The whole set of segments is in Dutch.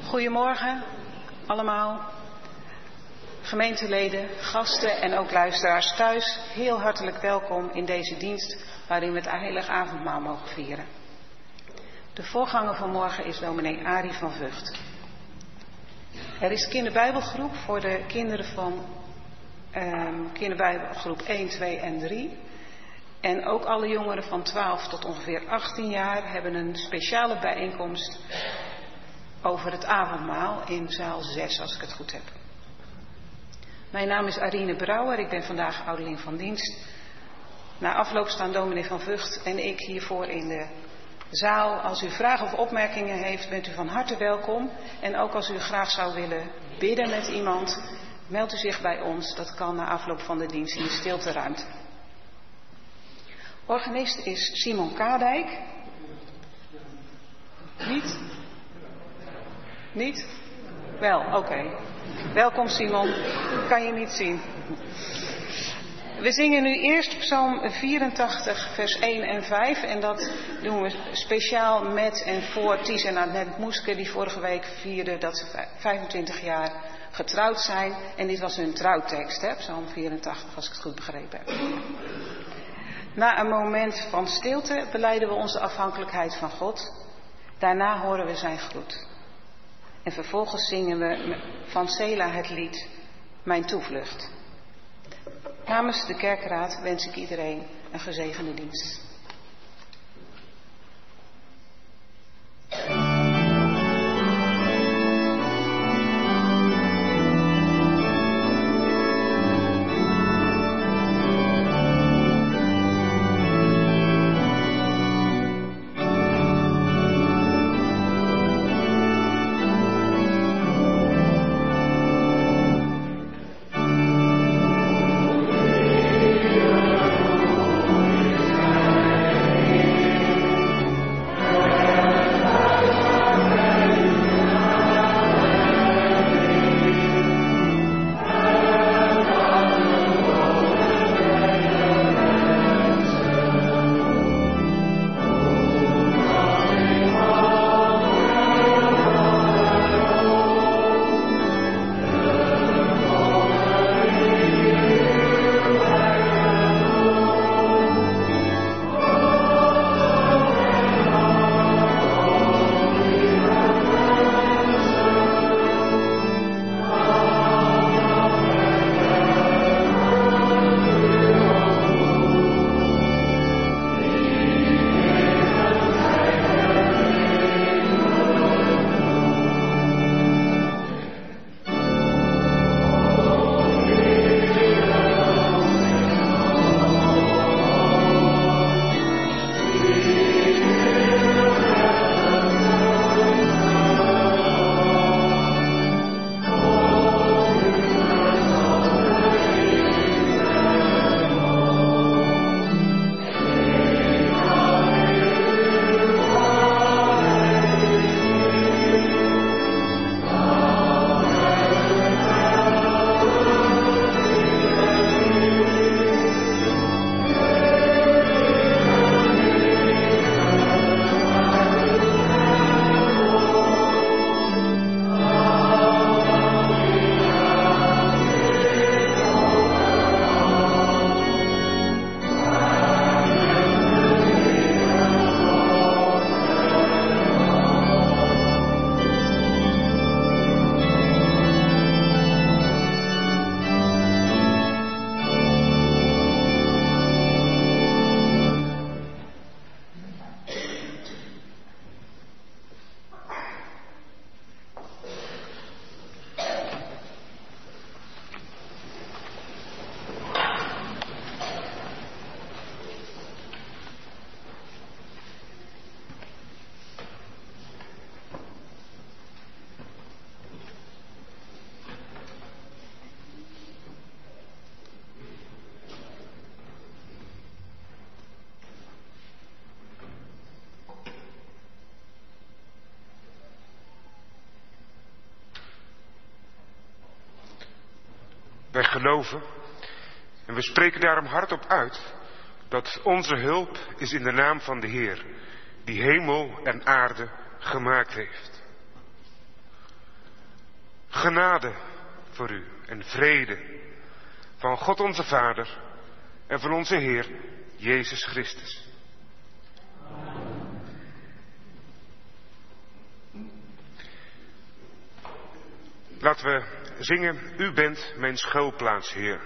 Goedemorgen allemaal, gemeenteleden, gasten en ook luisteraars thuis. Heel hartelijk welkom in deze dienst waarin we het heilig avondmaal mogen vieren. De voorganger van morgen is dominee Arie van Vught. Er is kinderbijbelgroep voor de kinderen van kinderbijbelgroep 1, 2 en 3. En ook alle jongeren van 12 tot ongeveer 18 jaar hebben een speciale bijeenkomst over het avondmaal in zaal 6, als ik het goed heb. Mijn naam is Arine Brouwer, ik ben vandaag ouderling van dienst. Na afloop staan dominee van Vught en ik hiervoor in de zaal. Als u vragen of opmerkingen heeft, bent u van harte welkom. En ook als u graag zou willen bidden met iemand, meldt u zich bij ons. Dat kan na afloop van de dienst in de stilteruimte. Organist is Simon Kadijk. Niet? Niet? Wel, oké. Welkom Simon. Kan je niet zien. We zingen nu eerst Psalm 84, vers 1 en 5. En dat doen we speciaal met en voor Ties en Annette Moeske, die vorige week vierden dat ze 25 jaar getrouwd zijn. En dit was hun trouwtekst, hè? Psalm 84, als ik het goed begrepen heb. Na een moment van stilte belijden we onze afhankelijkheid van God. Daarna horen we zijn groet. En vervolgens zingen we van Sela het lied Mijn toevlucht. Namens de kerkraad wens ik iedereen een gezegende dienst. Wij geloven en we spreken daarom hardop uit dat onze hulp is in de naam van de Heer, die hemel en aarde gemaakt heeft. Genade voor u en vrede van God onze Vader en van onze Heer Jezus Christus. Laten we zingen, u bent mijn schuilplaats, Heer.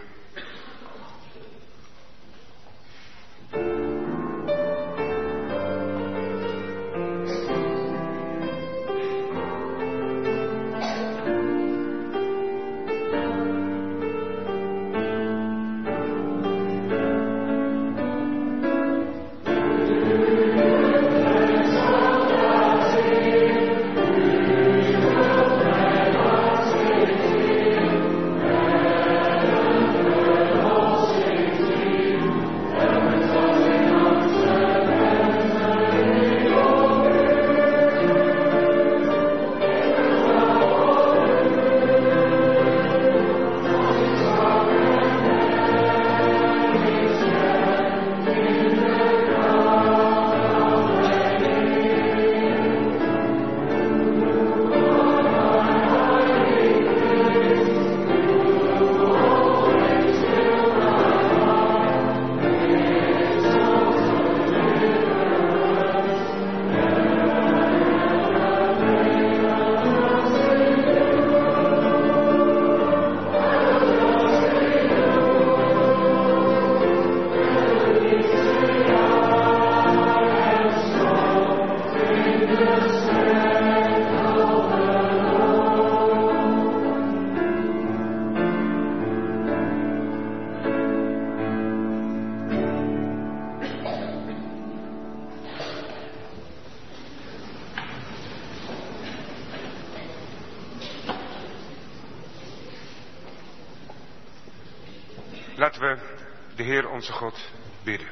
Laten we de Heer onze God bidden.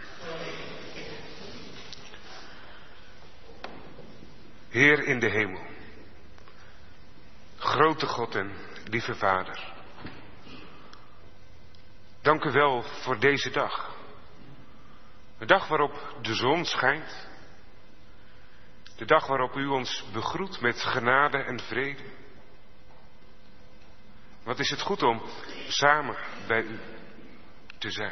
Heer in de hemel, grote God en lieve Vader. Dank u wel voor deze dag. De dag waarop de zon schijnt. De dag waarop u ons begroet met genade en vrede. Wat is het goed om samen bij u te zijn.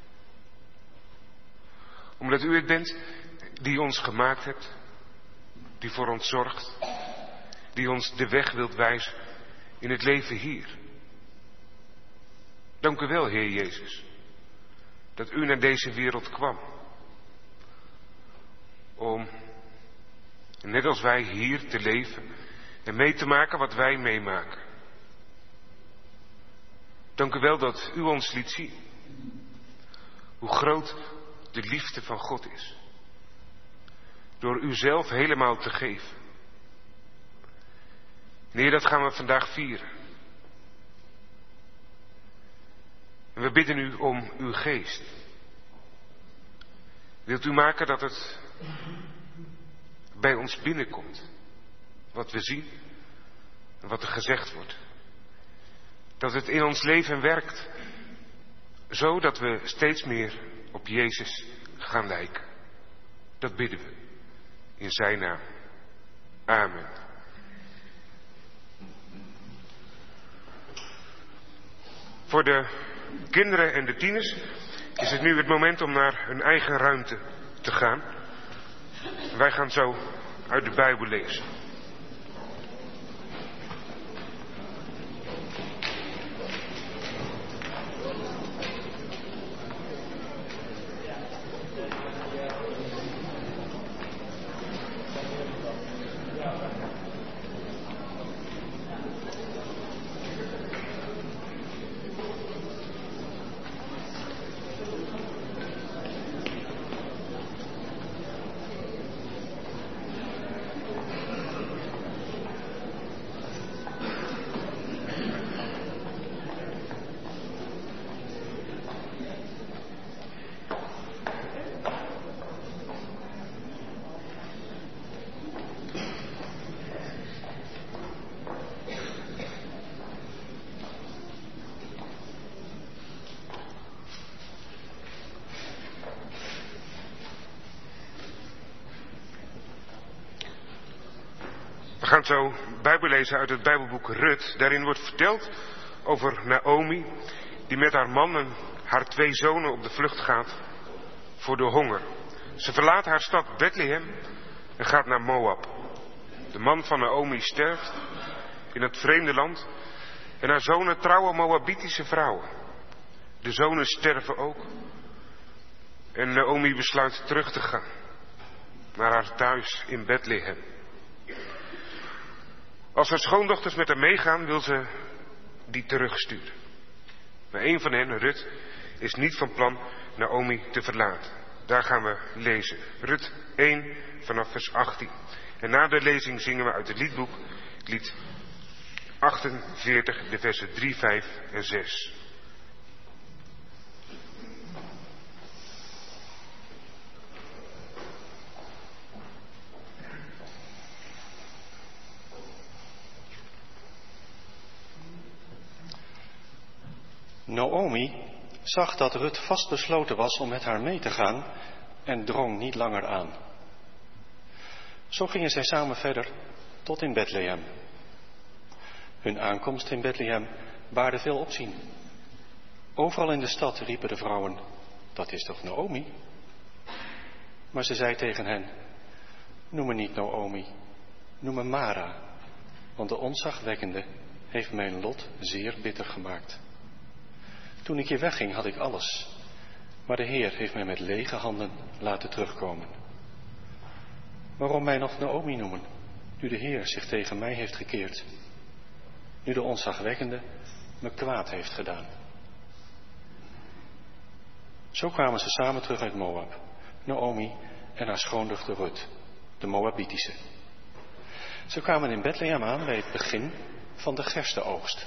Omdat u het bent die ons gemaakt hebt. Die voor ons zorgt. Die ons de weg wilt wijzen in het leven hier. Dank u wel, Heer Jezus. Dat u naar deze wereld kwam. Om, net als wij, hier te leven en mee te maken wat wij meemaken. Dank u wel dat u ons liet zien hoe groot de liefde van God is. Door uzelf helemaal te geven. Heer, dat gaan we vandaag vieren. En we bidden u om uw geest. Wilt u maken dat het bij ons binnenkomt. Wat we zien en wat er gezegd wordt. Dat het in ons leven werkt. Zodat we steeds meer op Jezus gaan lijken. Dat bidden we. In zijn naam. Amen. Voor de kinderen en de tieners is het nu het moment om naar hun eigen ruimte te gaan. Wij gaan zo uit de Bijbel lezen. We gaan zo Bijbel lezen uit het Bijbelboek Rut. Daarin wordt verteld over Naomi, die met haar man en haar 2 zonen op de vlucht gaat voor de honger. Ze verlaat haar stad Bethlehem en gaat naar Moab. De man van Naomi sterft in het vreemde land en haar zonen trouwen Moabitische vrouwen. De zonen sterven ook en Naomi besluit terug te gaan naar haar thuis in Bethlehem. Als haar schoondochters met haar meegaan, wil ze die terugsturen. Maar een van hen, Rut, is niet van plan Naomi te verlaten. Daar gaan we lezen. Rut 1 vanaf vers 18. En na de lezing zingen we uit het liedboek, lied 48, de versen 3, 5 en 6. Naomi zag dat Rut vastbesloten was om met haar mee te gaan en drong niet langer aan. Zo gingen zij samen verder tot in Bethlehem. Hun aankomst in Bethlehem baarde veel opzien. Overal in de stad riepen de vrouwen, dat is toch Naomi? Maar ze zei tegen hen, noem me niet Naomi, noem me Mara, want de ontzagwekkende heeft mijn lot zeer bitter gemaakt. Toen ik hier wegging had ik alles, maar de Heer heeft mij met lege handen laten terugkomen. Waarom mij nog Naomi noemen, nu de Heer zich tegen mij heeft gekeerd, nu de ontzagwekkende me kwaad heeft gedaan? Zo kwamen ze samen terug uit Moab, Naomi en haar schoondochter Rut, de Moabitische. Ze kwamen in Bethlehem aan bij het begin van de gerstenoogst.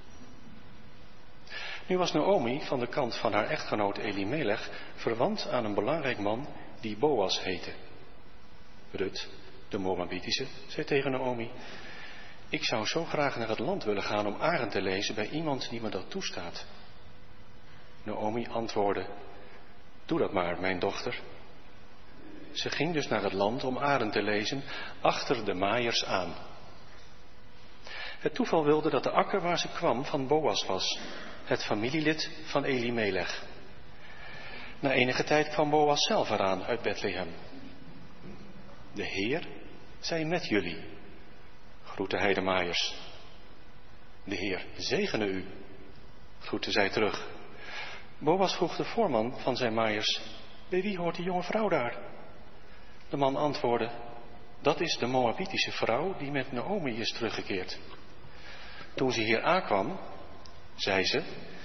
Nu was Naomi van de kant van haar echtgenoot Elimelech verwant aan een belangrijk man die Boas heette. Rut, de Moabitische, zei tegen Naomi, ik zou zo graag naar het land willen gaan om aren te lezen bij iemand die me dat toestaat. Naomi antwoordde, doe dat maar, mijn dochter. Ze ging dus naar het land om aren te lezen, achter de maaiers aan. Het toeval wilde dat de akker waar ze kwam van Boas was, het familielid van Elimelech. Na enige tijd kwam Boas zelf eraan uit Bethlehem. De Heer zij met jullie, groette hij de maaiers. De Heer zegene u, groette zij terug. Boas vroeg de voorman van zijn maaiers, bij wie hoort die jonge vrouw daar? De man antwoordde, dat is de Moabitische vrouw die met Naomi is teruggekeerd. Toen ze hier aankwam, zei ze,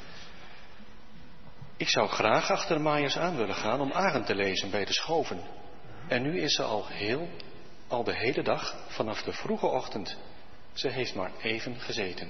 ik zou graag achter de maaiers aan willen gaan om aren te lezen bij de schoven. En nu is ze al de hele dag vanaf de vroege ochtend. Ze heeft maar even gezeten.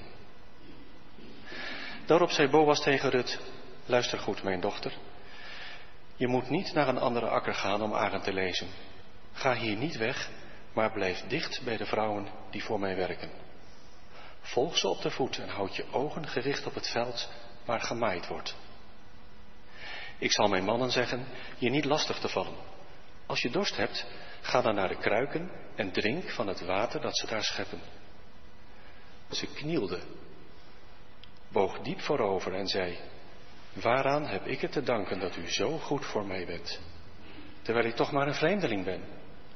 Daarop zei Boas tegen Rut, luister goed mijn dochter. Je moet niet naar een andere akker gaan om aren te lezen. Ga hier niet weg, maar blijf dicht bij de vrouwen die voor mij werken. Volg ze op de voet en houd je ogen gericht op het veld waar gemaaid wordt. Ik zal mijn mannen zeggen je niet lastig te vallen. Als je dorst hebt, ga dan naar de kruiken en drink van het water dat ze daar scheppen. Ze knielde, boog diep voorover en zei, waaraan heb ik het te danken dat u zo goed voor mij bent, terwijl ik toch maar een vreemdeling ben?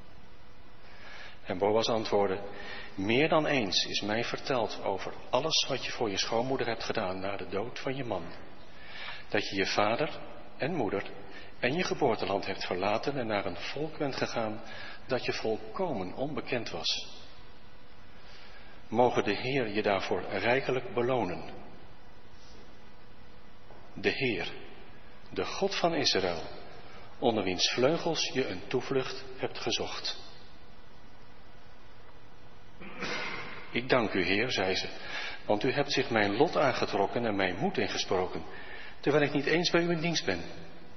En Boas antwoordde, meer dan eens is mij verteld over alles wat je voor je schoonmoeder hebt gedaan na de dood van je man. Dat je je vader en moeder en je geboorteland hebt verlaten en naar een volk bent gegaan dat je volkomen onbekend was. Mogen de Heer je daarvoor rijkelijk belonen. De Heer, de God van Israël, onder wiens vleugels je een toevlucht hebt gezocht. Ik dank u, Heer, zei ze, want u hebt zich mijn lot aangetrokken en mijn moed ingesproken, terwijl ik niet eens bij u in dienst ben.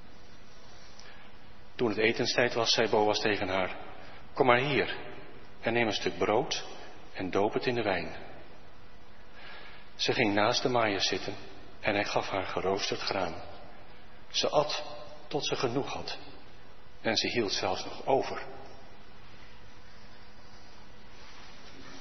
Toen het etenstijd was, zei Boas tegen haar, kom maar hier en neem een stuk brood en doop het in de wijn. Ze ging naast de maaier zitten en hij gaf haar geroosterd graan. Ze at tot ze genoeg had en ze hield zelfs nog over.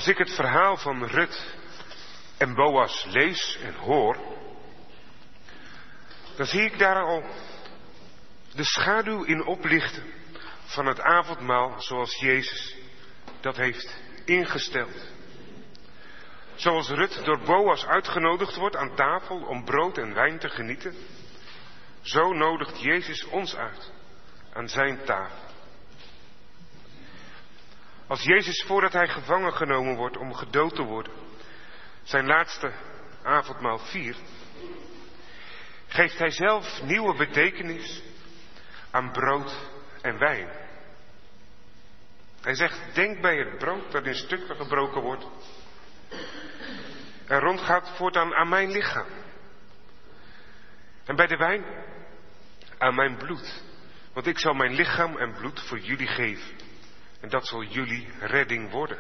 Als ik het verhaal van Rut en Boas lees en hoor, dan zie ik daar al de schaduw in oplichten van het avondmaal zoals Jezus dat heeft ingesteld. Zoals Rut door Boas uitgenodigd wordt aan tafel om brood en wijn te genieten, zo nodigt Jezus ons uit aan zijn tafel. Als Jezus voordat hij gevangen genomen wordt om gedood te worden, zijn laatste avondmaal viert, geeft hij zelf nieuwe betekenis aan brood en wijn. Hij zegt, denk bij het brood dat in stukken gebroken wordt en rondgaat voortaan aan mijn lichaam. En bij de wijn aan mijn bloed. Want ik zal mijn lichaam en bloed voor jullie geven. En dat zal jullie redding worden.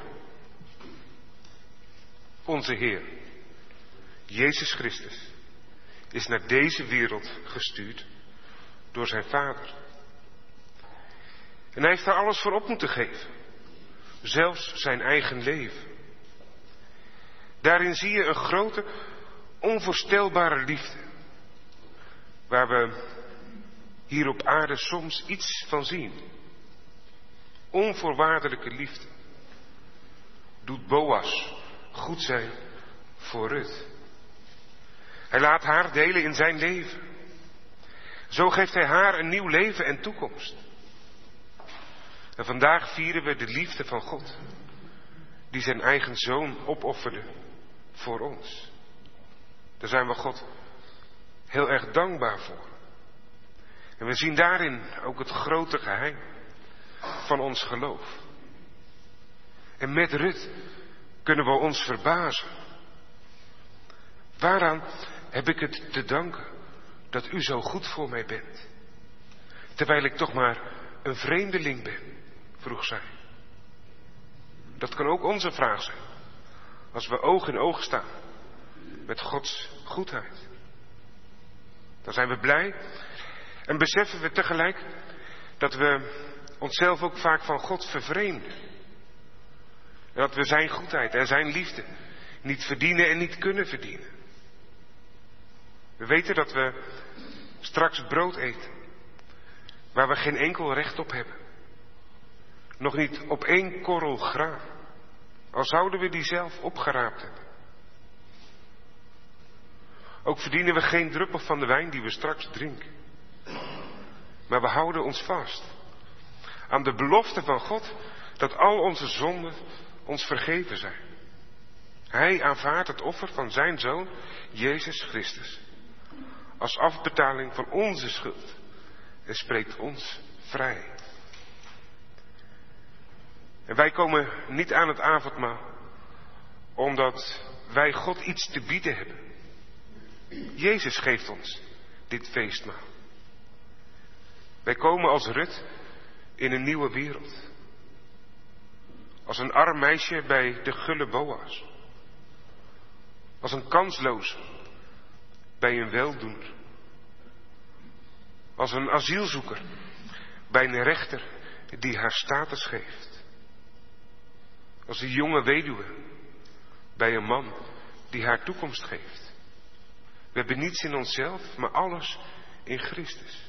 Onze Heer, Jezus Christus, is naar deze wereld gestuurd door zijn Vader. En hij heeft daar alles voor op moeten geven. Zelfs zijn eigen leven. Daarin zie je een grote, onvoorstelbare liefde. Waar we hier op aarde soms iets van zien. Onvoorwaardelijke liefde. Doet Boas goed zijn voor Rut. Hij laat haar delen in zijn leven. Zo geeft hij haar een nieuw leven en toekomst. En vandaag vieren we de liefde van God, die zijn eigen zoon opofferde voor ons. Daar zijn we God heel erg dankbaar voor. En we zien daarin ook het grote geheim van ons geloof. En met Rut kunnen we ons verbazen. Waaraan heb ik het te danken dat u zo goed voor mij bent? Terwijl ik toch maar een vreemdeling ben, vroeg zij. Dat kan ook onze vraag zijn. Als we oog in oog staan met Gods goedheid. Dan zijn we blij en beseffen we tegelijk dat we onszelf ook vaak van God vervreemden. En dat we zijn goedheid en zijn liefde niet verdienen en niet kunnen verdienen. We weten dat we straks brood eten waar we geen enkel recht op hebben. Nog niet op 1 korrel graan, al zouden we die zelf opgeraapt hebben. Ook verdienen we geen druppel van de wijn die we straks drinken. Maar we houden ons vast aan de belofte van God dat al onze zonden ons vergeven zijn. Hij aanvaardt het offer van zijn Zoon, Jezus Christus, als afbetaling van onze schuld en spreekt ons vrij. En wij komen niet aan het avondmaal omdat wij God iets te bieden hebben. Jezus geeft ons dit feestmaal. Wij komen als Rut in een nieuwe wereld. Als een arm meisje bij de gulle Boas. Als een kansloze bij een weldoener. Als een asielzoeker bij een rechter die haar status geeft. Als een jonge weduwe bij een man die haar toekomst geeft. We hebben niets in onszelf, maar alles in Christus.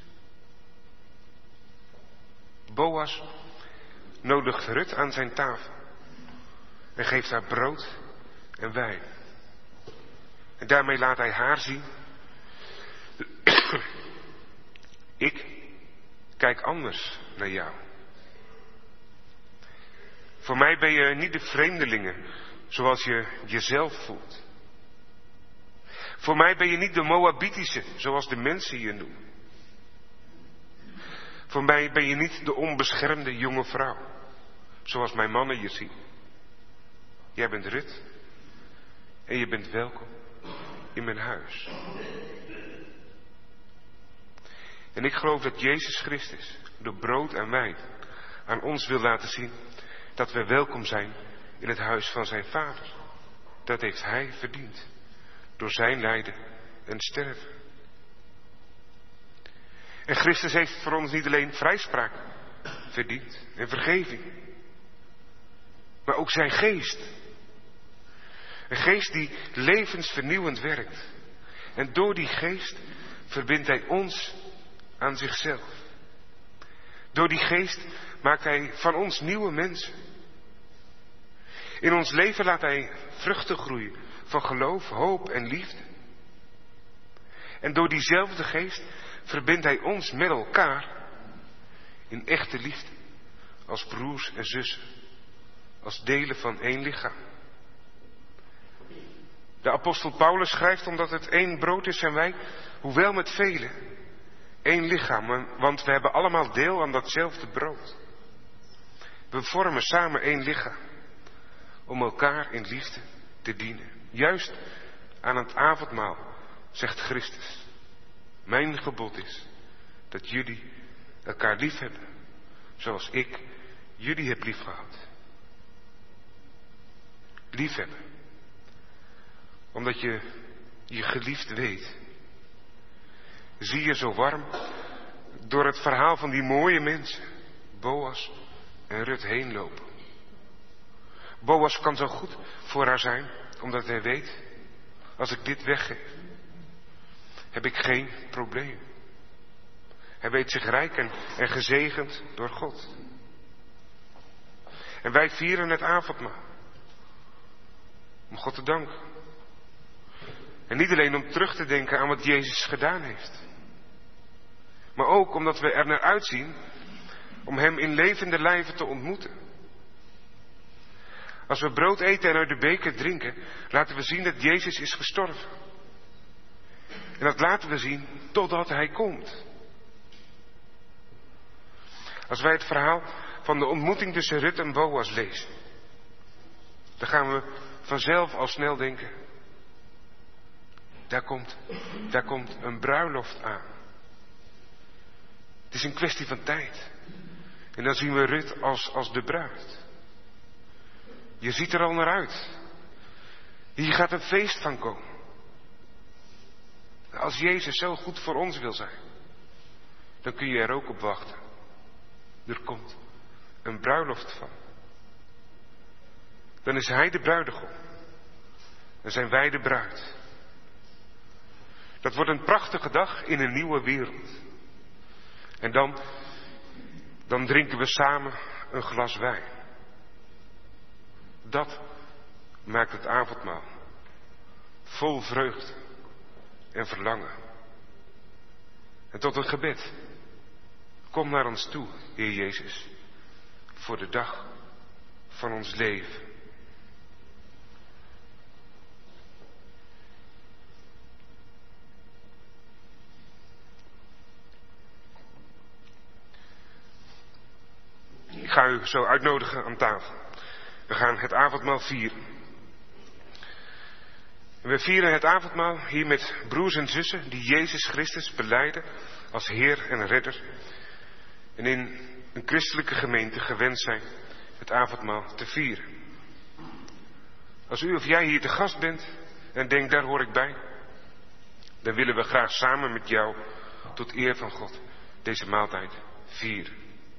Boas nodigt Rut aan zijn tafel en geeft haar brood en wijn. En daarmee laat hij haar zien, ik kijk anders naar jou. Voor mij ben je niet de vreemdelingen zoals je jezelf voelt. Voor mij ben je niet de Moabitische zoals de mensen je noemen. Voor mij ben je niet de onbeschermde jonge vrouw zoals mijn mannen je zien. Jij bent Rut en je bent welkom in mijn huis. En ik geloof dat Jezus Christus door brood en wijn aan ons wil laten zien dat we welkom zijn in het huis van zijn Vader. Dat heeft hij verdiend door zijn lijden en sterven. En Christus heeft voor ons niet alleen vrijspraak verdiend en vergeving, maar ook zijn geest Een geest die levensvernieuwend werkt. En door die geest verbindt hij ons aan zichzelf. Door die geest maakt hij van ons nieuwe mensen. In ons leven laat hij vruchten groeien van geloof, hoop en liefde. En door diezelfde geest verbindt hij ons met elkaar in echte liefde. Als broers en zussen. Als delen van één lichaam. De apostel Paulus schrijft omdat het één brood is en wij, hoewel met velen, één lichaam. Want we hebben allemaal deel aan datzelfde brood. We vormen samen één lichaam. Om elkaar in liefde te dienen. Juist aan het avondmaal zegt Christus. Mijn gebod is dat jullie elkaar lief hebben. Zoals ik jullie heb lief gehad. Liefhebben. Omdat je je geliefd weet. Zie je zo warm door het verhaal van die mooie mensen. Boas en Rut heen lopen. Boas kan zo goed voor haar zijn. Omdat hij weet. Als ik dit weggeef. Heb ik geen probleem. Hij weet zich rijk en gezegend door God. En wij vieren het avondmaal. Om God te danken. En niet alleen om terug te denken aan wat Jezus gedaan heeft. Maar ook omdat we er naar uitzien om Hem in levende lijven te ontmoeten. Als we brood eten en uit de beker drinken, laten we zien dat Jezus is gestorven. En dat laten we zien totdat Hij komt. Als wij het verhaal van de ontmoeting tussen Rut en Boas lezen, dan gaan we vanzelf al snel denken, daar komt een bruiloft aan. Het is een kwestie van tijd. En dan zien we Rut als de bruid. Je ziet er al naar uit. Hier gaat een feest van komen. Als Jezus zo goed voor ons wil zijn, dan kun je er ook op wachten. Er komt een bruiloft van. Dan is Hij de bruidegom. Dan zijn wij de bruid. Dat wordt een prachtige dag in een nieuwe wereld. En dan drinken we samen een glas wijn. Dat maakt het avondmaal vol vreugde en verlangen. En tot een gebed. Kom naar ons toe, Heer Jezus, voor de dag van ons leven. Ik ga u zo uitnodigen aan tafel. We gaan het avondmaal vieren. En we vieren het avondmaal hier met broers en zussen die Jezus Christus belijden als Heer en Redder. En in een christelijke gemeente gewend zijn het avondmaal te vieren. Als u of jij hier te gast bent en denkt daar hoor ik bij, dan willen we graag samen met jou tot eer van God deze maaltijd vieren.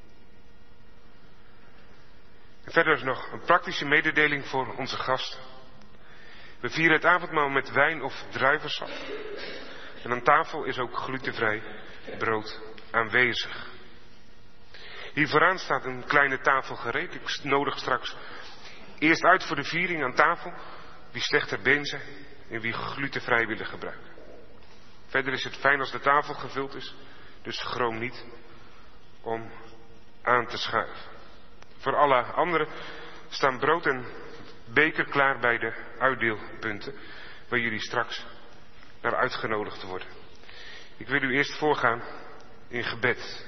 En verder is nog een praktische mededeling voor onze gasten. We vieren het avondmaal met wijn of druivensap. En aan tafel is ook glutenvrij brood aanwezig. Hier vooraan staat een kleine tafel gereed. Ik nodig straks eerst uit voor de viering aan tafel wie slecht ter been zijn en wie glutenvrij willen gebruiken. Verder is het fijn als de tafel gevuld is, dus schroom niet om aan te schuiven. Voor alle anderen staan brood en beker klaar bij de uitdeelpunten, waar jullie straks naar uitgenodigd worden. Ik wil u eerst voorgaan in gebed.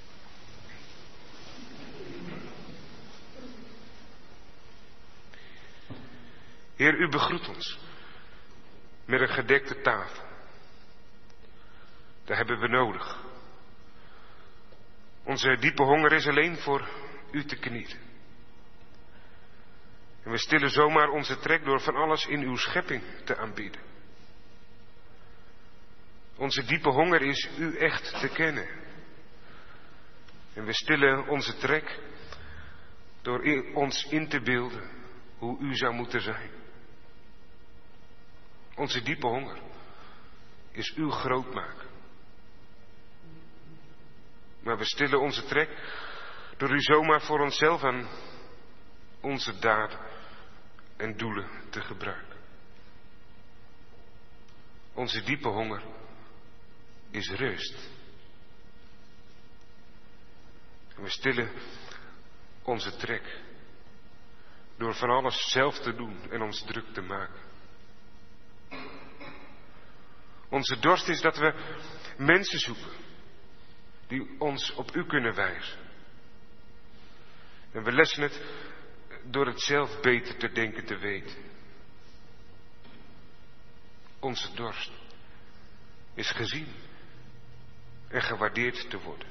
Heer, u begroet ons met een gedekte tafel. Dat hebben we nodig. Onze diepe honger is alleen voor u te knielen. En we stillen zomaar onze trek door van alles in uw schepping te aanbieden. Onze diepe honger is u echt te kennen. En we stillen onze trek door ons in te beelden hoe u zou moeten zijn. Onze diepe honger is uw grootmaken. Maar we stillen onze trek door u zomaar voor onszelf aan onze daden en doelen te gebruiken. Onze diepe honger is rust. En we stillen onze trek door van alles zelf te doen en ons druk te maken. Onze dorst is dat we mensen zoeken die ons op u kunnen wijzen. En we lessen het door het zelf beter te denken te weten. Onze dorst is gezien en gewaardeerd te worden.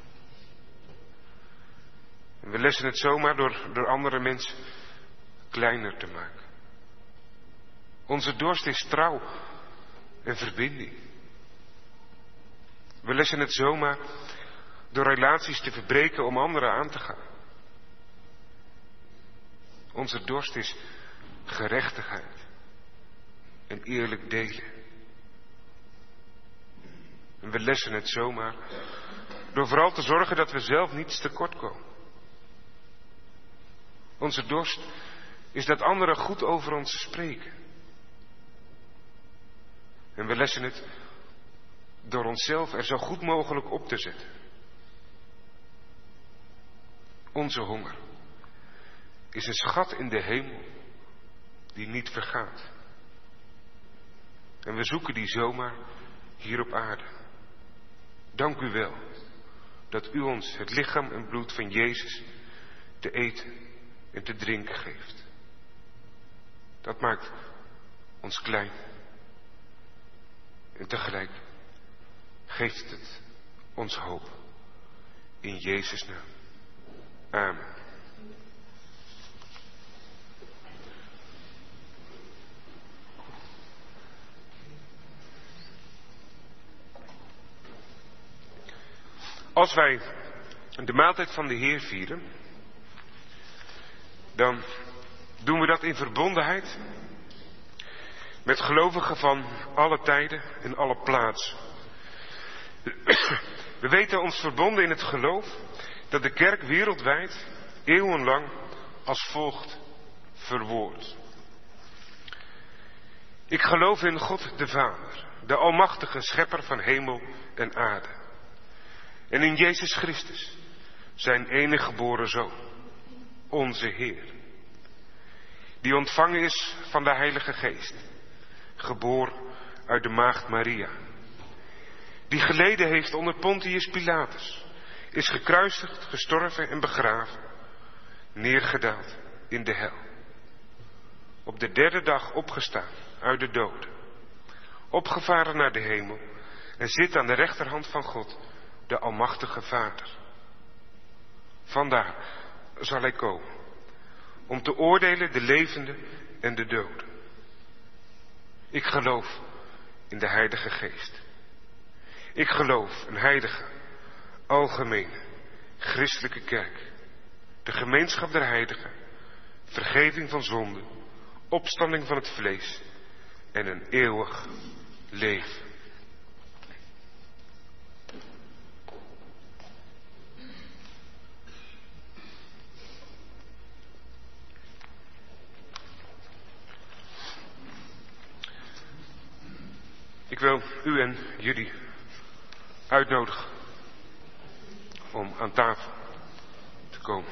En we lessen het zomaar door andere mensen kleiner te maken. Onze dorst is trouw en verbinding. We lessen het zomaar door relaties te verbreken om anderen aan te gaan. Onze dorst is gerechtigheid en eerlijk delen. En we lessen het zomaar door vooral te zorgen dat we zelf niets tekort komen. Onze dorst is dat anderen goed over ons spreken. En we lessen het door onszelf er zo goed mogelijk op te zetten. Onze honger is een schat in de hemel die niet vergaat. En we zoeken die zomaar hier op aarde. Dank u wel dat u ons het lichaam en bloed van Jezus te eten en te drinken geeft. Dat maakt ons klein. En tegelijk geeft het ons hoop. In Jezus' naam. Amen. Als wij de maaltijd van de Heer vieren, dan doen we dat in verbondenheid met gelovigen van alle tijden en alle plaatsen. We weten ons verbonden in het geloof dat de kerk wereldwijd eeuwenlang als volgt verwoordt. Ik geloof in God de Vader, de almachtige schepper van hemel en aarde. En in Jezus Christus, zijn enige geboren Zoon, onze Heer. Die ontvangen is van de Heilige Geest, geboren uit de maagd Maria. Die geleden heeft onder Pontius Pilatus, is gekruisigd, gestorven en begraven, neergedaald in de hel. Op de derde dag opgestaan uit de doden, opgevaren naar de hemel en zit aan de rechterhand van God, de almachtige Vader. Vandaar zal hij komen, om te oordelen de levenden en de doden. Ik geloof in de Heilige Geest. Ik geloof een heilige, algemene, christelijke kerk, de gemeenschap der heiligen, vergeving van zonden, opstanding van het vlees en een eeuwig leven. Ik wil u en jullie uitnodigen om aan tafel te komen.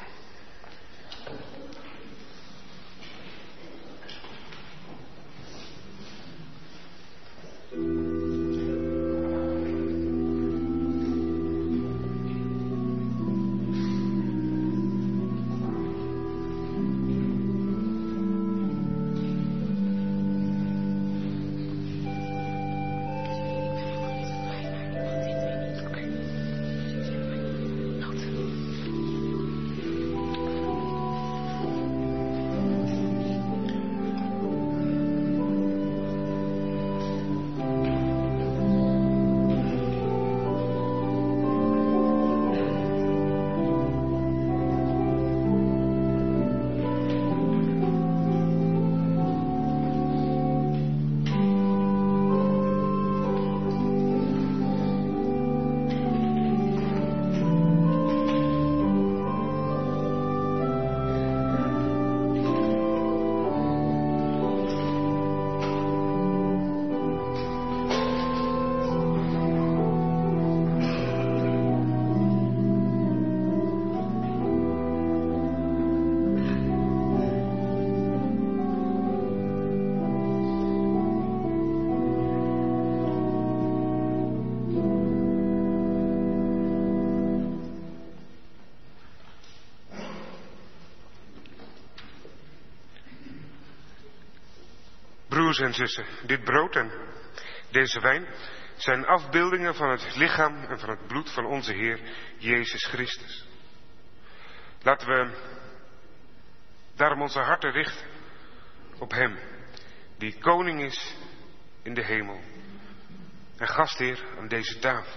Broers en zussen, dit brood en deze wijn zijn afbeeldingen van het lichaam en van het bloed van onze Heer Jezus Christus. Laten we daarom onze harten richten op Hem, die koning is in de hemel en gastheer aan deze tafel.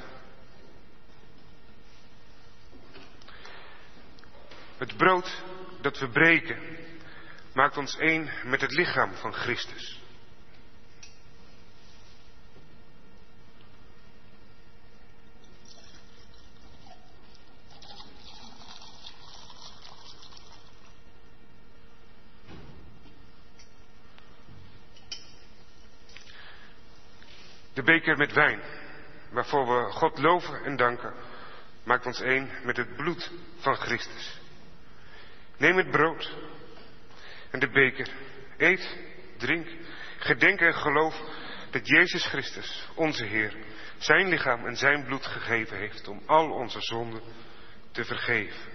Het brood dat we breken maakt ons één met het lichaam van Christus. De beker met wijn, waarvoor we God loven en danken, maakt ons één met het bloed van Christus. Neem het brood en de beker, eet, drink, gedenk en geloof dat Jezus Christus, onze Heer, zijn lichaam en zijn bloed gegeven heeft om al onze zonden te vergeven.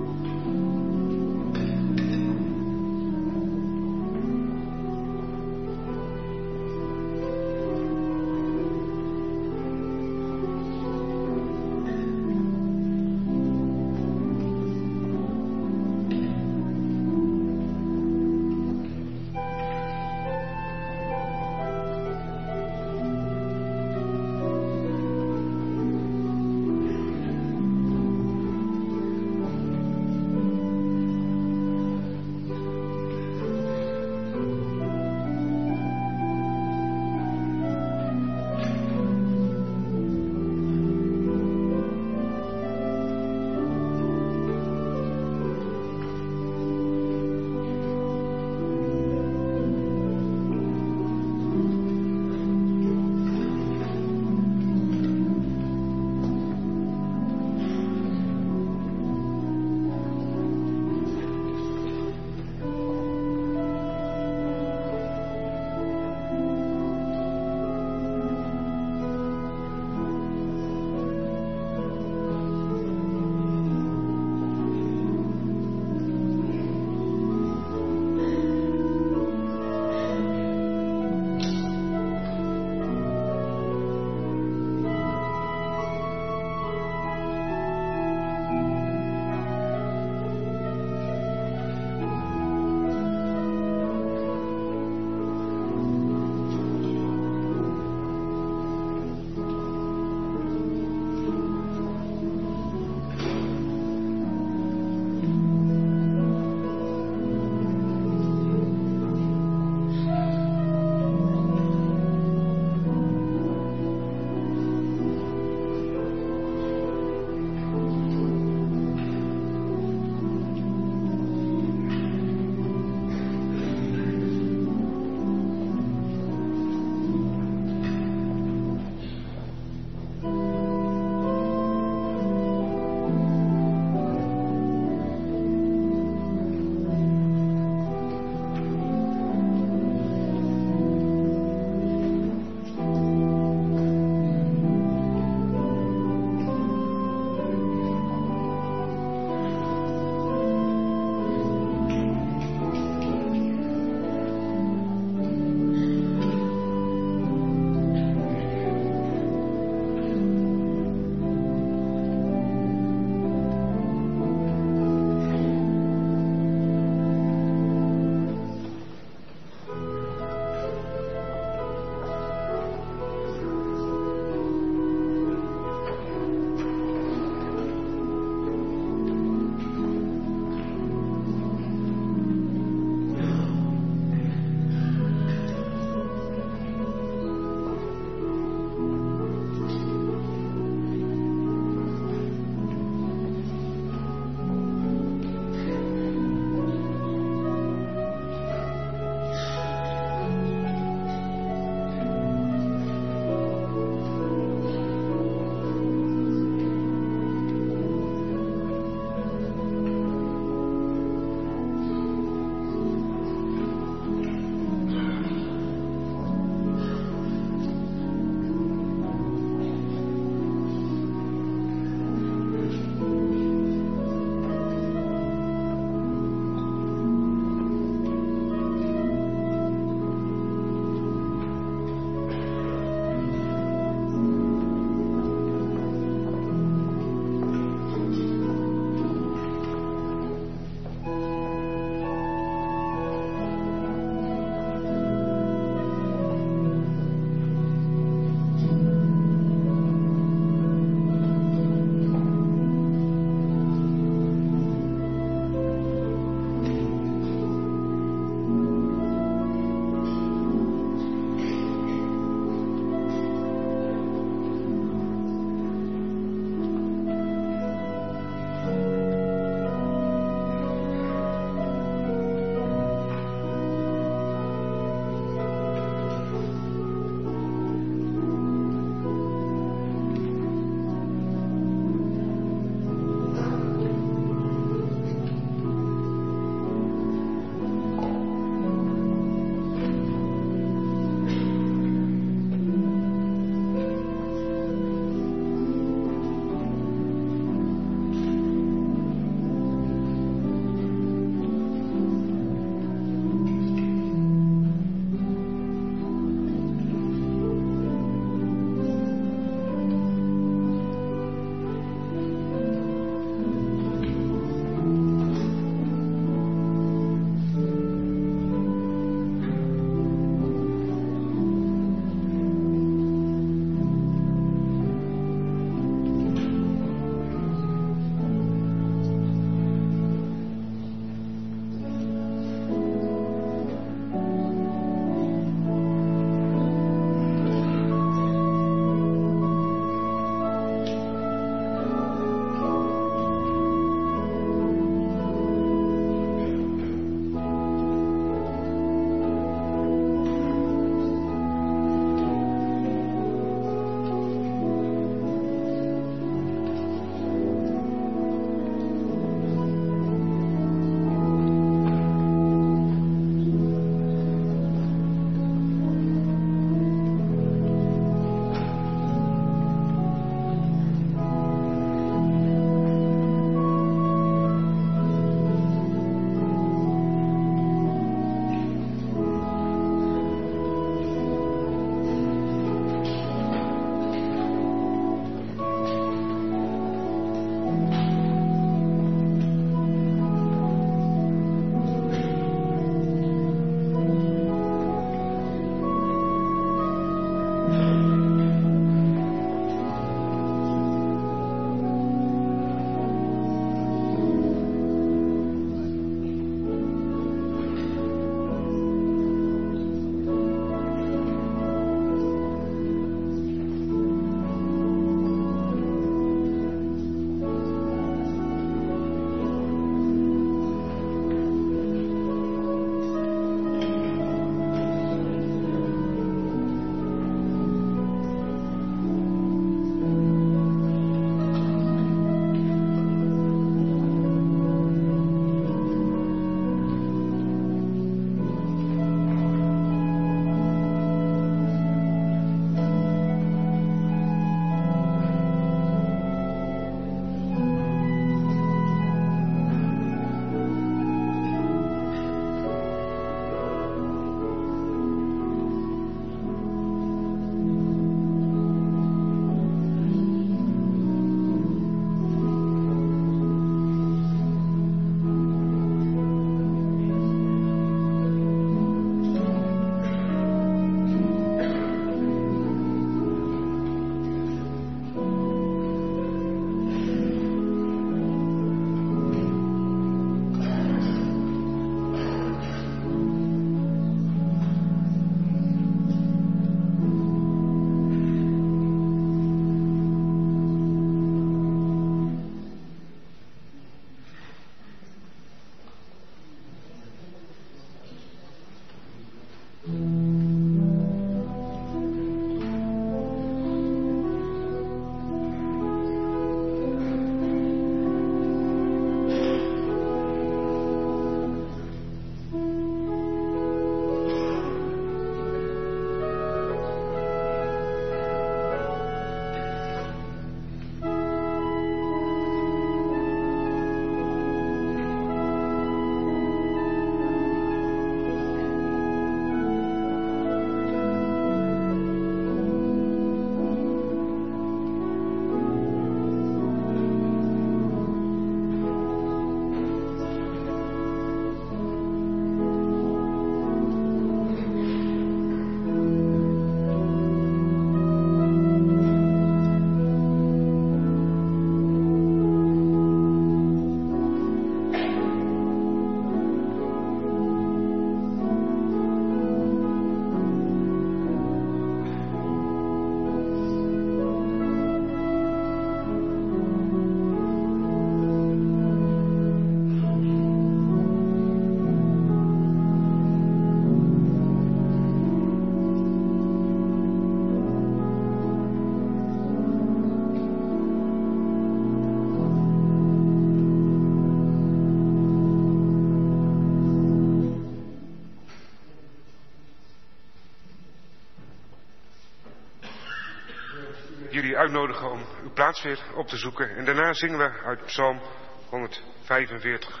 uitnodigen om uw plaats weer op te zoeken. En daarna zingen we uit Psalm 145.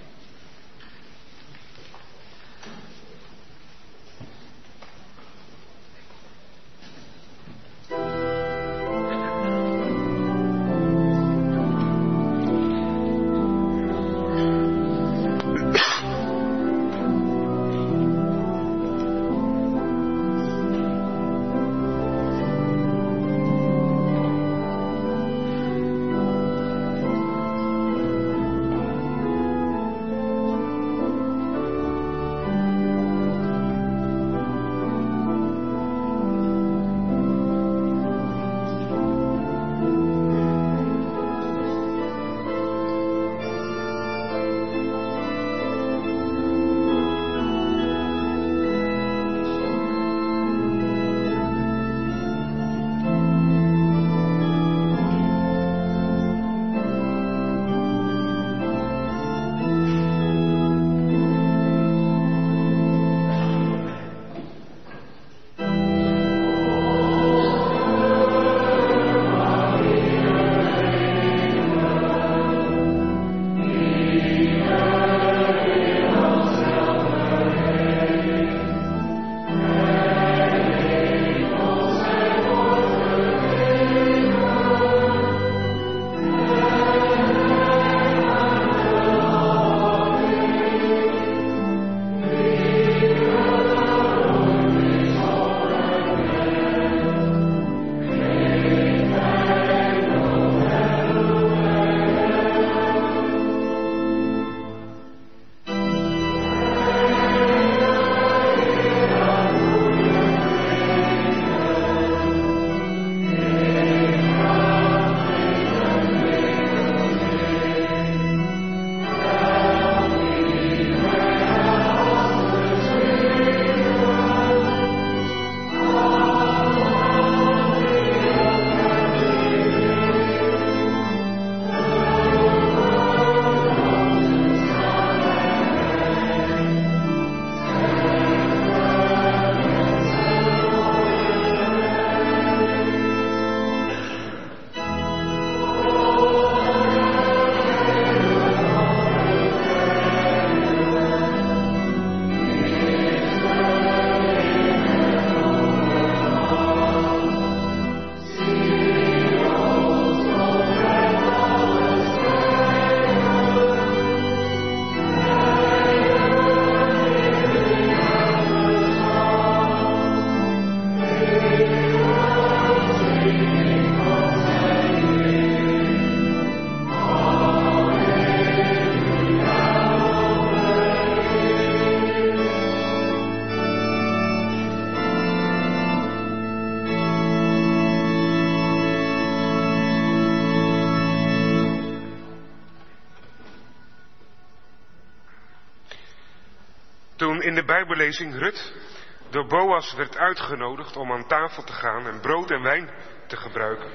Toen in de Bijbellezing Rut door Boas werd uitgenodigd om aan tafel te gaan en brood en wijn te gebruiken,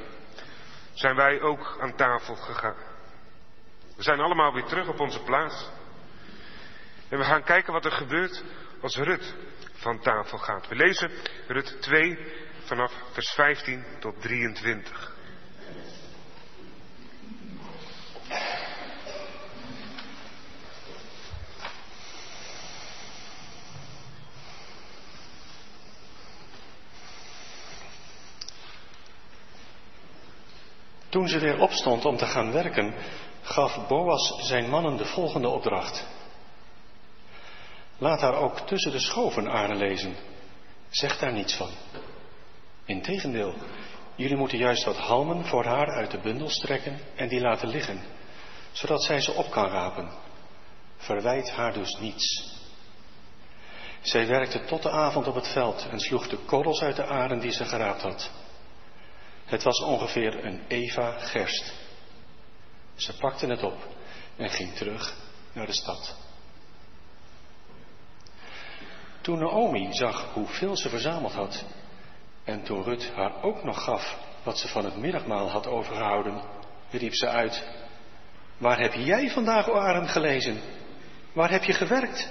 zijn wij ook aan tafel gegaan. We zijn allemaal weer terug op onze plaats. En we gaan kijken wat er gebeurt als Rut van tafel gaat. We lezen Rut 2 vanaf vers 15 tot 23. Toen ze weer opstond om te gaan werken, gaf Boas zijn mannen de volgende opdracht. Laat haar ook tussen de schoven aarelezen. Zeg daar niets van. Integendeel, jullie moeten juist wat halmen voor haar uit de bundels trekken en die laten liggen, zodat zij ze op kan rapen. Verwijt haar dus niets. Zij werkte tot de avond op het veld en sloeg de korrels uit de aren die ze geraapt had. Het was ongeveer een eva gerst. Ze pakte het op en ging terug naar de stad. Toen Naomi zag hoeveel ze verzameld had, en toen Rut haar ook nog gaf wat ze van het middagmaal had overgehouden, riep ze uit: Waar heb jij vandaag, o arend, gelezen? Waar heb je gewerkt?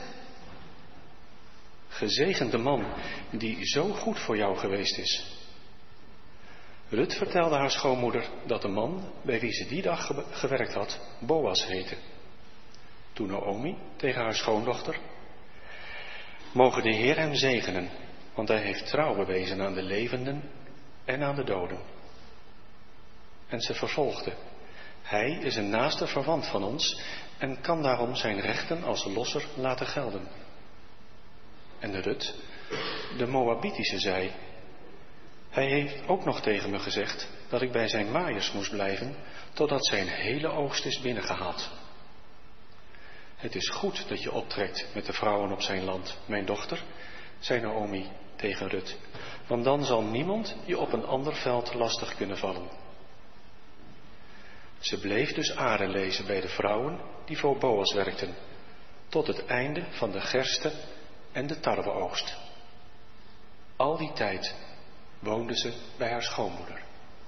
Gezegend de man die zo goed voor jou geweest is. Rut vertelde haar schoonmoeder dat de man bij wie ze die dag gewerkt had, Boas heette. Toen Naomi tegen haar schoondochter: mogen de Heer hem zegenen, want hij heeft trouw bewezen aan de levenden en aan de doden. En ze vervolgde: hij is een naaste verwant van ons en kan daarom zijn rechten als losser laten gelden. En Rut, de Moabitische, zei: hij heeft ook nog tegen me gezegd dat ik bij zijn maaiers moest blijven, totdat zijn hele oogst is binnengehaald. Het is goed dat je optrekt met de vrouwen op zijn land, mijn dochter, zei Naomi tegen Rut, want dan zal niemand je op een ander veld lastig kunnen vallen. Ze bleef dus aren lezen bij de vrouwen die voor Boas werkten, tot het einde van de gerste en de tarweoogst. Al die tijd woonde ze bij haar schoonmoeder.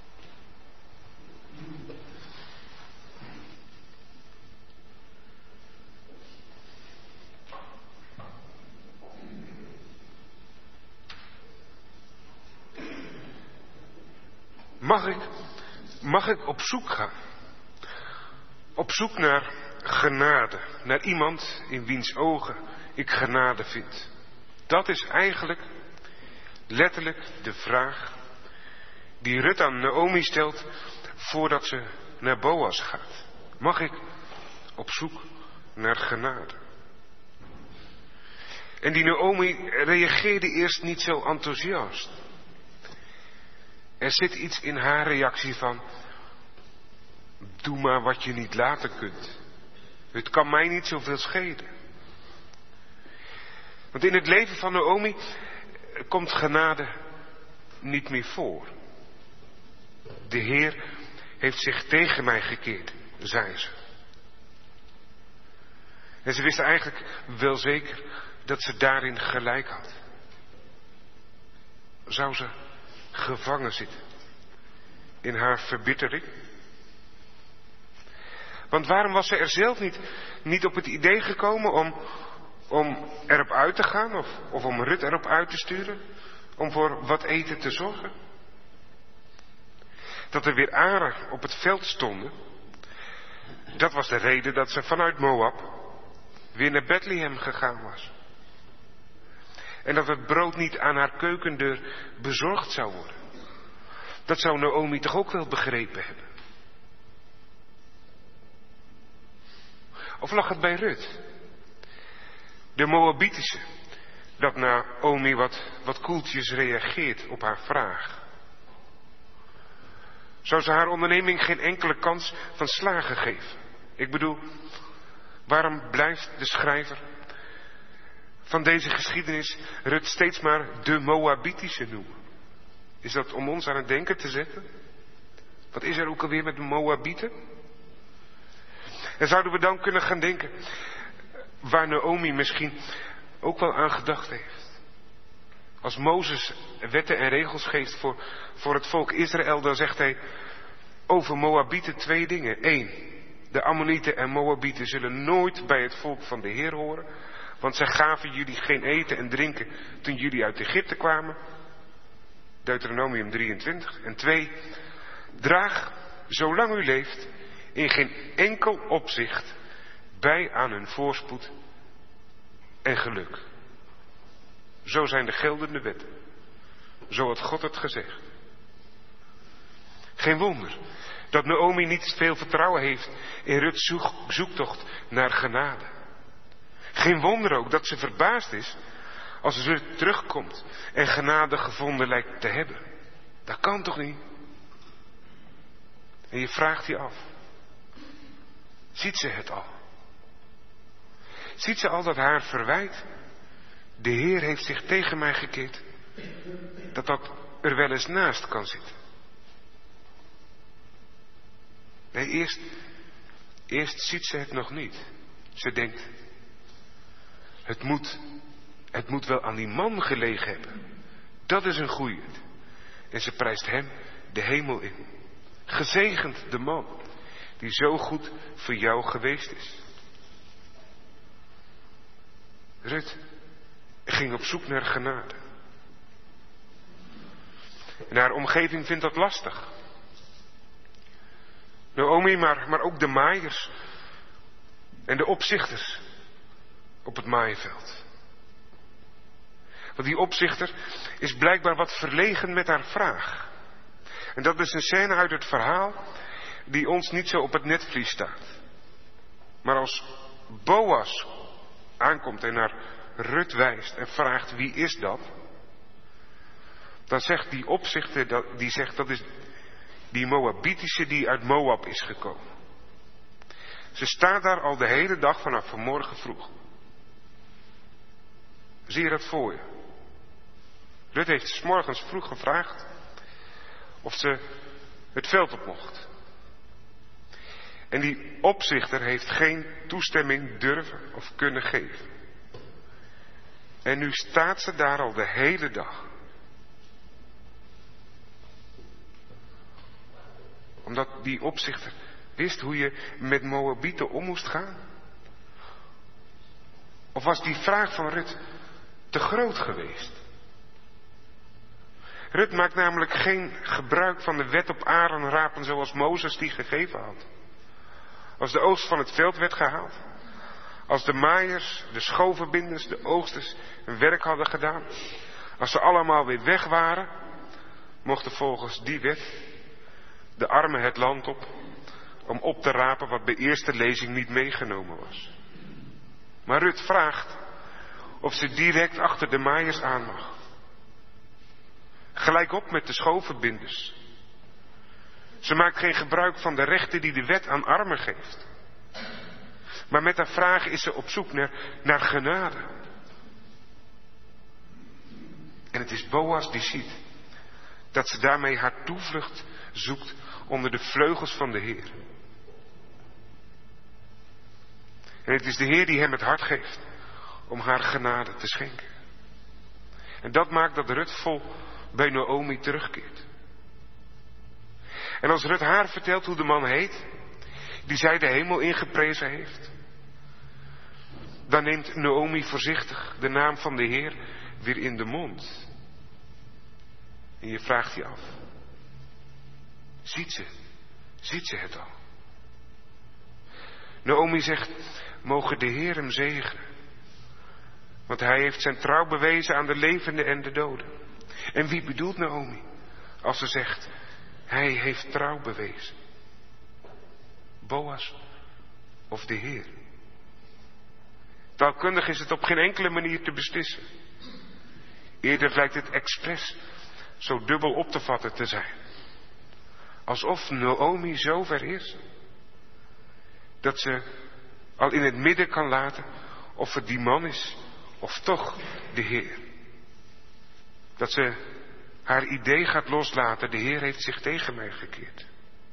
Mag ik op zoek gaan? Op zoek naar genade, naar iemand in wiens ogen ik genade vind. Dat is eigenlijk letterlijk de vraag die Rut aan Naomi stelt voordat ze naar Boas gaat. Mag ik op zoek naar genade? En die Naomi reageerde eerst niet zo enthousiast. Er zit iets in haar reactie van: doe maar wat je niet laten kunt. Het kan mij niet zoveel schelen. Want in het leven van Naomi komt genade niet meer voor. De Heer heeft zich tegen mij gekeerd, zei ze. En ze wist eigenlijk wel zeker dat ze daarin gelijk had. Zou ze gevangen zitten in haar verbittering? Want waarom was ze er zelf niet op het idee gekomen om erop uit te gaan of om Rut erop uit te sturen? Om voor wat eten te zorgen? Dat er weer aren op het veld stonden, dat was de reden dat ze vanuit Moab weer naar Bethlehem gegaan was. En dat het brood niet aan haar keukendeur bezorgd zou worden. Dat zou Naomi toch ook wel begrepen hebben. Of lag het bij Rut, de Moabitische, dat Naomi wat koeltjes reageert op haar vraag? Zou ze haar onderneming geen enkele kans van slagen geven? Ik bedoel, waarom blijft de schrijver van deze geschiedenis Rut steeds maar de Moabitische noemen? Is dat om ons aan het denken te zetten? Wat is er ook alweer met de Moabieten? En zouden we dan kunnen gaan denken waar Naomi misschien ook wel aan gedacht heeft? Als Mozes wetten en regels geeft voor het volk Israël, dan zegt hij over Moabieten 2 dingen. 1, de Ammonieten en Moabieten zullen nooit bij het volk van de Heer horen, want zij gaven jullie geen eten en drinken toen jullie uit Egypte kwamen. Deuteronomium 23. En 2, draag, zolang u leeft, in geen enkel opzicht bij aan hun voorspoed en geluk. Zo zijn de geldende wetten. Zo had God het gezegd. Geen wonder dat Naomi niet veel vertrouwen heeft in Ruts zoektocht naar genade. Geen wonder ook dat ze verbaasd is als Rut terugkomt en genade gevonden lijkt te hebben. Dat kan toch niet? En je vraagt je af, ziet ze het al? Ziet ze al dat haar verwijt, de Heer heeft zich tegen mij gekeerd, dat er wel eens naast kan zitten? Nee, eerst ziet ze het nog niet. Ze denkt, het moet wel aan die man gelegen hebben. Dat is een goeie. En ze prijst hem de hemel in. Gezegend de man die zo goed voor jou geweest is. Rut ging op zoek naar genade. En haar omgeving vindt dat lastig. Naomi, maar ook de maaiers en de opzichters op het maaienveld. Want die opzichter is blijkbaar wat verlegen met haar vraag. En dat is een scène uit het verhaal die ons niet zo op het netvlies staat. Maar als Boas aankomt en naar Rut wijst en vraagt wie is dat, dan zegt die opzichter, dat is die Moabitische die uit Moab is gekomen. Ze staat daar al de hele dag vanaf vanmorgen vroeg. Zie je dat voor je? Rut heeft 's morgens vroeg gevraagd of ze het veld op mocht. En die opzichter heeft geen toestemming durven of kunnen geven. En nu staat ze daar al de hele dag. Omdat die opzichter wist hoe je met Moabieten om moest gaan? Of was die vraag van Rut te groot geweest? Rut maakt namelijk geen gebruik van de wet op arenrapen zoals Mozes die gegeven had. Als de oogst van het veld werd gehaald. Als de maaiers, de schovenbinders, de oogsters hun werk hadden gedaan. Als ze allemaal weer weg waren, mochten volgens die wet de armen het land om op te rapen wat bij eerste lezing niet meegenomen was. Maar Rut vraagt of ze direct achter de maaiers aan mag. Gelijk op met de schovenbinders. Ze maakt geen gebruik van de rechten die de wet aan armen geeft. Maar met haar vraag is ze op zoek naar genade. En het is Boas die ziet dat ze daarmee haar toevlucht zoekt onder de vleugels van de Heer. En het is de Heer die hem het hart geeft om haar genade te schenken. En dat maakt dat Rut vol bij Naomi terugkeert. En als Rut haar vertelt hoe de man heet, die zij de hemel ingeprezen heeft, dan neemt Naomi voorzichtig de naam van de Heer weer in de mond. En je vraagt je af, ziet ze het al? Naomi zegt, mogen de Heer hem zegenen. Want hij heeft zijn trouw bewezen aan de levenden en de doden. En wie bedoelt Naomi als ze zegt, hij heeft trouw bewezen? Boas of de Heer? Taalkundig is het op geen enkele manier te beslissen. Eerder lijkt het expres zo dubbel op te vatten te zijn. Alsof Naomi zo ver is dat ze al in het midden kan laten of het die man is of toch de Heer. Dat ze haar idee gaat loslaten, de Heer heeft zich tegen mij gekeerd.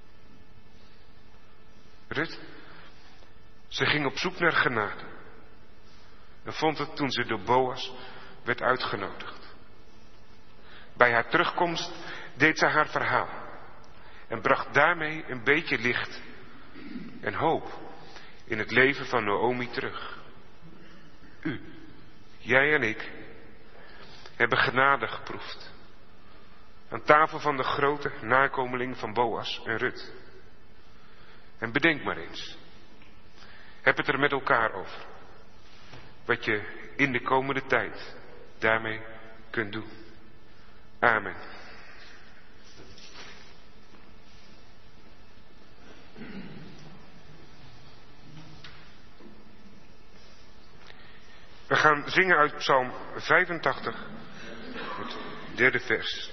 Rut, ze ging op zoek naar genade. En vond het toen ze door Boas werd uitgenodigd. Bij haar terugkomst deed ze haar verhaal. En bracht daarmee een beetje licht en hoop in het leven van Naomi terug. U, jij en ik, hebben genade geproefd. Aan tafel van de grote nakomeling van Boas en Rut. En bedenk maar eens. Heb het er met elkaar over. Wat je in de komende tijd daarmee kunt doen. Amen. We gaan zingen uit Psalm 85, het 3e vers.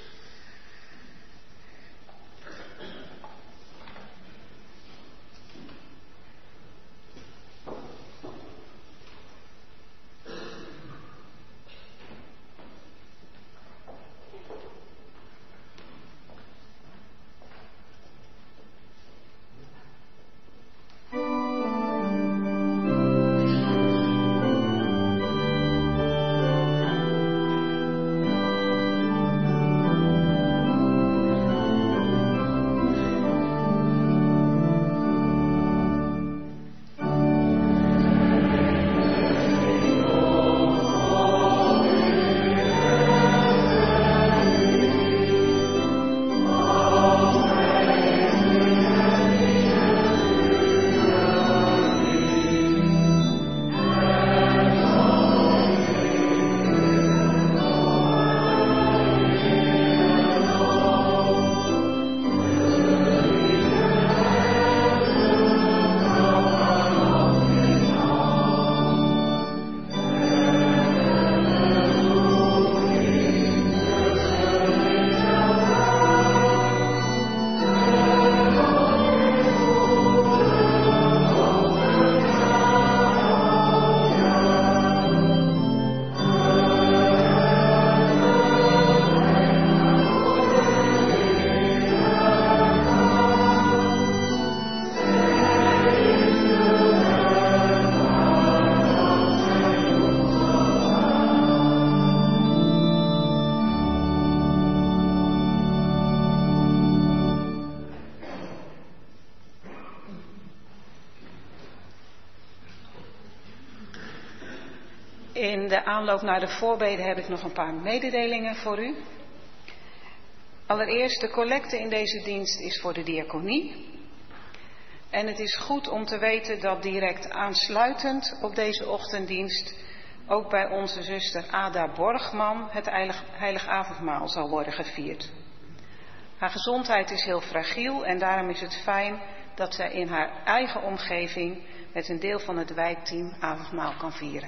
In de aanloop naar de voorbeden heb ik nog een paar mededelingen voor u. Allereerst, de collecte in deze dienst is voor de diaconie. En het is goed om te weten dat direct aansluitend op deze ochtenddienst ook bij onze zuster Ada Borgman het heilig avondmaal zal worden gevierd. Haar gezondheid is heel fragiel en daarom is het fijn dat zij in haar eigen omgeving met een deel van het wijkteam avondmaal kan vieren.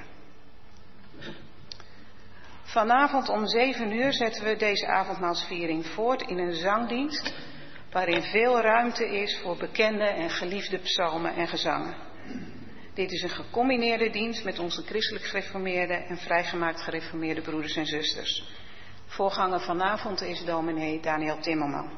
Vanavond om 7 uur zetten we deze avondmaalsviering voort in een zangdienst waarin veel ruimte is voor bekende en geliefde psalmen en gezangen. Dit is een gecombineerde dienst met onze christelijk gereformeerde en vrijgemaakt gereformeerde broeders en zusters. Voorganger vanavond is dominee Daniel Timmerman.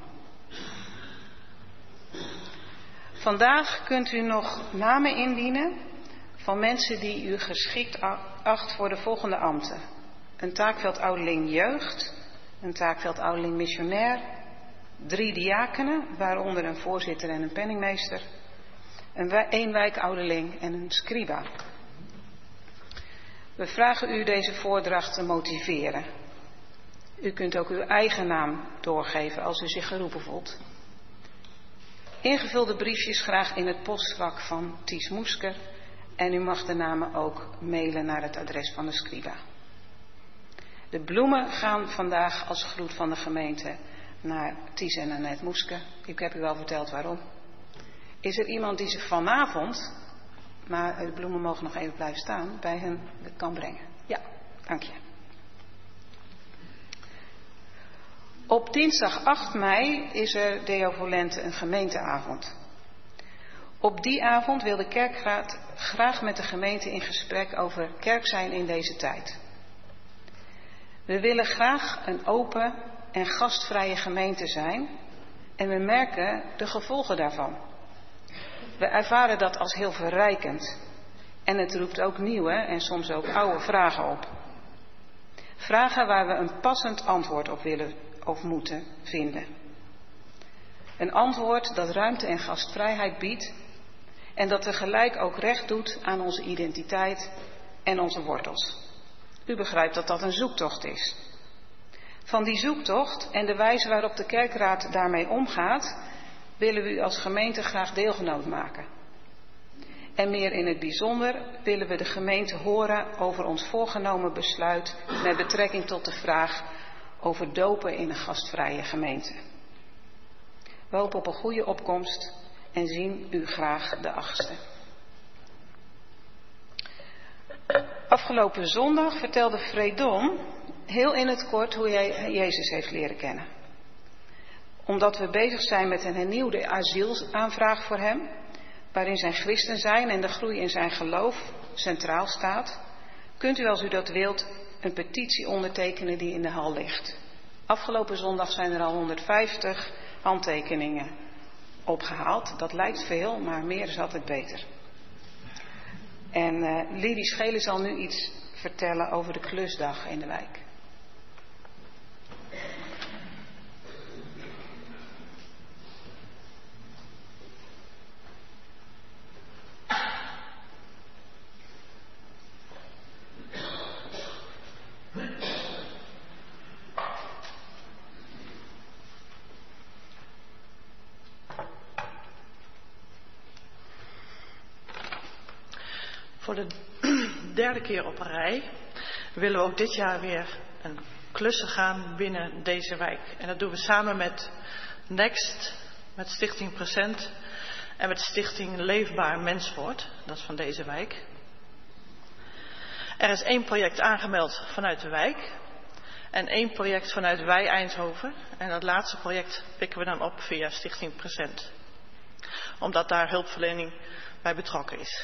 Vandaag kunt u nog namen indienen van mensen die u geschikt acht voor de volgende ambten. Een taakveldouderling jeugd, een taakveldouderling missionair, 3 diakenen, waaronder een voorzitter en een penningmeester, een wijkouderling en een scriba. We vragen u deze voordracht te motiveren. U kunt ook uw eigen naam doorgeven als u zich geroepen voelt. Ingevulde briefjes graag in het postvak van Ties Moesker en u mag de namen ook mailen naar het adres van de scriba. De bloemen gaan vandaag als groet van de gemeente naar Ties en Annette Moesker. Ik heb u wel verteld waarom. Is er iemand die zich vanavond, maar de bloemen mogen nog even blijven staan, bij hen kan brengen? Ja, dank je. Op dinsdag 8 mei is er Deo Volente een gemeenteavond. Op die avond wil de kerkraad graag met de gemeente in gesprek over kerk zijn in deze tijd. We willen graag een open en gastvrije gemeente zijn en we merken de gevolgen daarvan. We ervaren dat als heel verrijkend en het roept ook nieuwe en soms ook oude vragen op. Vragen waar we een passend antwoord op willen of moeten vinden. Een antwoord dat ruimte en gastvrijheid biedt en dat tegelijk ook recht doet aan onze identiteit en onze wortels. U begrijpt dat dat een zoektocht is. Van die zoektocht en de wijze waarop de kerkraad daarmee omgaat, willen we u als gemeente graag deelgenoot maken. En meer in het bijzonder willen we de gemeente horen over ons voorgenomen besluit met betrekking tot de vraag over dopen in een gastvrije gemeente. We hopen op een goede opkomst en zien u graag de 8e. Afgelopen zondag vertelde Fredon heel in het kort hoe hij Jezus heeft leren kennen. Omdat we bezig zijn met een hernieuwde asielaanvraag voor hem, waarin zijn christen zijn en de groei in zijn geloof centraal staat, kunt u als u dat wilt een petitie ondertekenen die in de hal ligt. Afgelopen zondag zijn er al 150 handtekeningen opgehaald. Dat lijkt veel, maar meer is altijd beter. En Lidie Schelen zal nu iets vertellen over de klusdag in de wijk. Voor de 3e keer op een rij willen we ook dit jaar weer een klussen gaan binnen deze wijk. En dat doen we samen met Next, met Stichting Present en met Stichting Leefbaar Menswoord. Dat is van deze wijk. Er is 1 project aangemeld vanuit de wijk en 1 project vanuit Wij Eindhoven. En dat laatste project pikken we dan op via Stichting Present. Omdat daar hulpverlening bij betrokken is.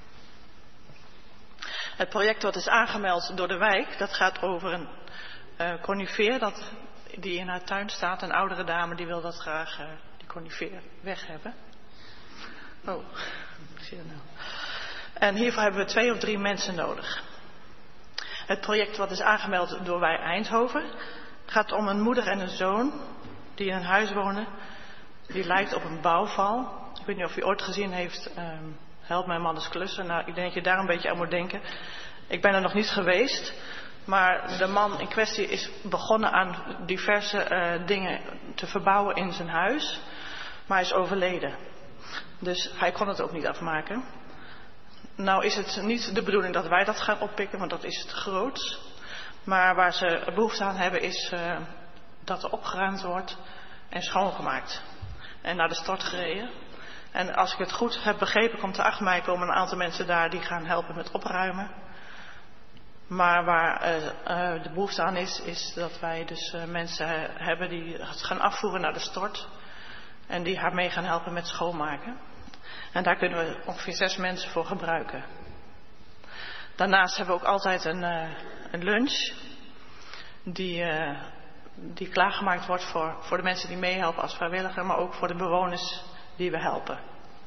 Het project wat is aangemeld door de wijk, dat gaat over een conifeer die in haar tuin staat. Een oudere dame die wil dat graag, die conifeer, weg hebben. Oh, zie je dat nou? En hiervoor hebben we 2 of 3 mensen nodig. Het project wat is aangemeld door Wij Eindhoven gaat om een moeder en een zoon die in een huis wonen. Die lijkt op een bouwval. Ik weet niet of u ooit gezien heeft... Help mijn man eens klussen. Nou, ik denk dat je daar een beetje aan moet denken. Ik ben er nog niet geweest, maar de man in kwestie is begonnen aan diverse dingen te verbouwen in zijn huis. Maar hij is overleden. Dus hij kon het ook niet afmaken. Nou is het niet de bedoeling dat wij dat gaan oppikken, want dat is het groots. Maar waar ze behoefte aan hebben is dat er opgeruimd wordt en schoongemaakt. En naar de stort gereden. En als ik het goed heb begrepen, komt de 8 mei komen een aantal mensen daar die gaan helpen met opruimen. Maar waar de behoefte aan is dat wij dus mensen hebben die het gaan afvoeren naar de stort. En die haar mee gaan helpen met schoonmaken. En daar kunnen we ongeveer 6 mensen voor gebruiken. Daarnaast hebben we ook altijd een lunch. Die klaargemaakt wordt voor de mensen die meehelpen als vrijwilliger. Maar ook voor de bewoners die we helpen.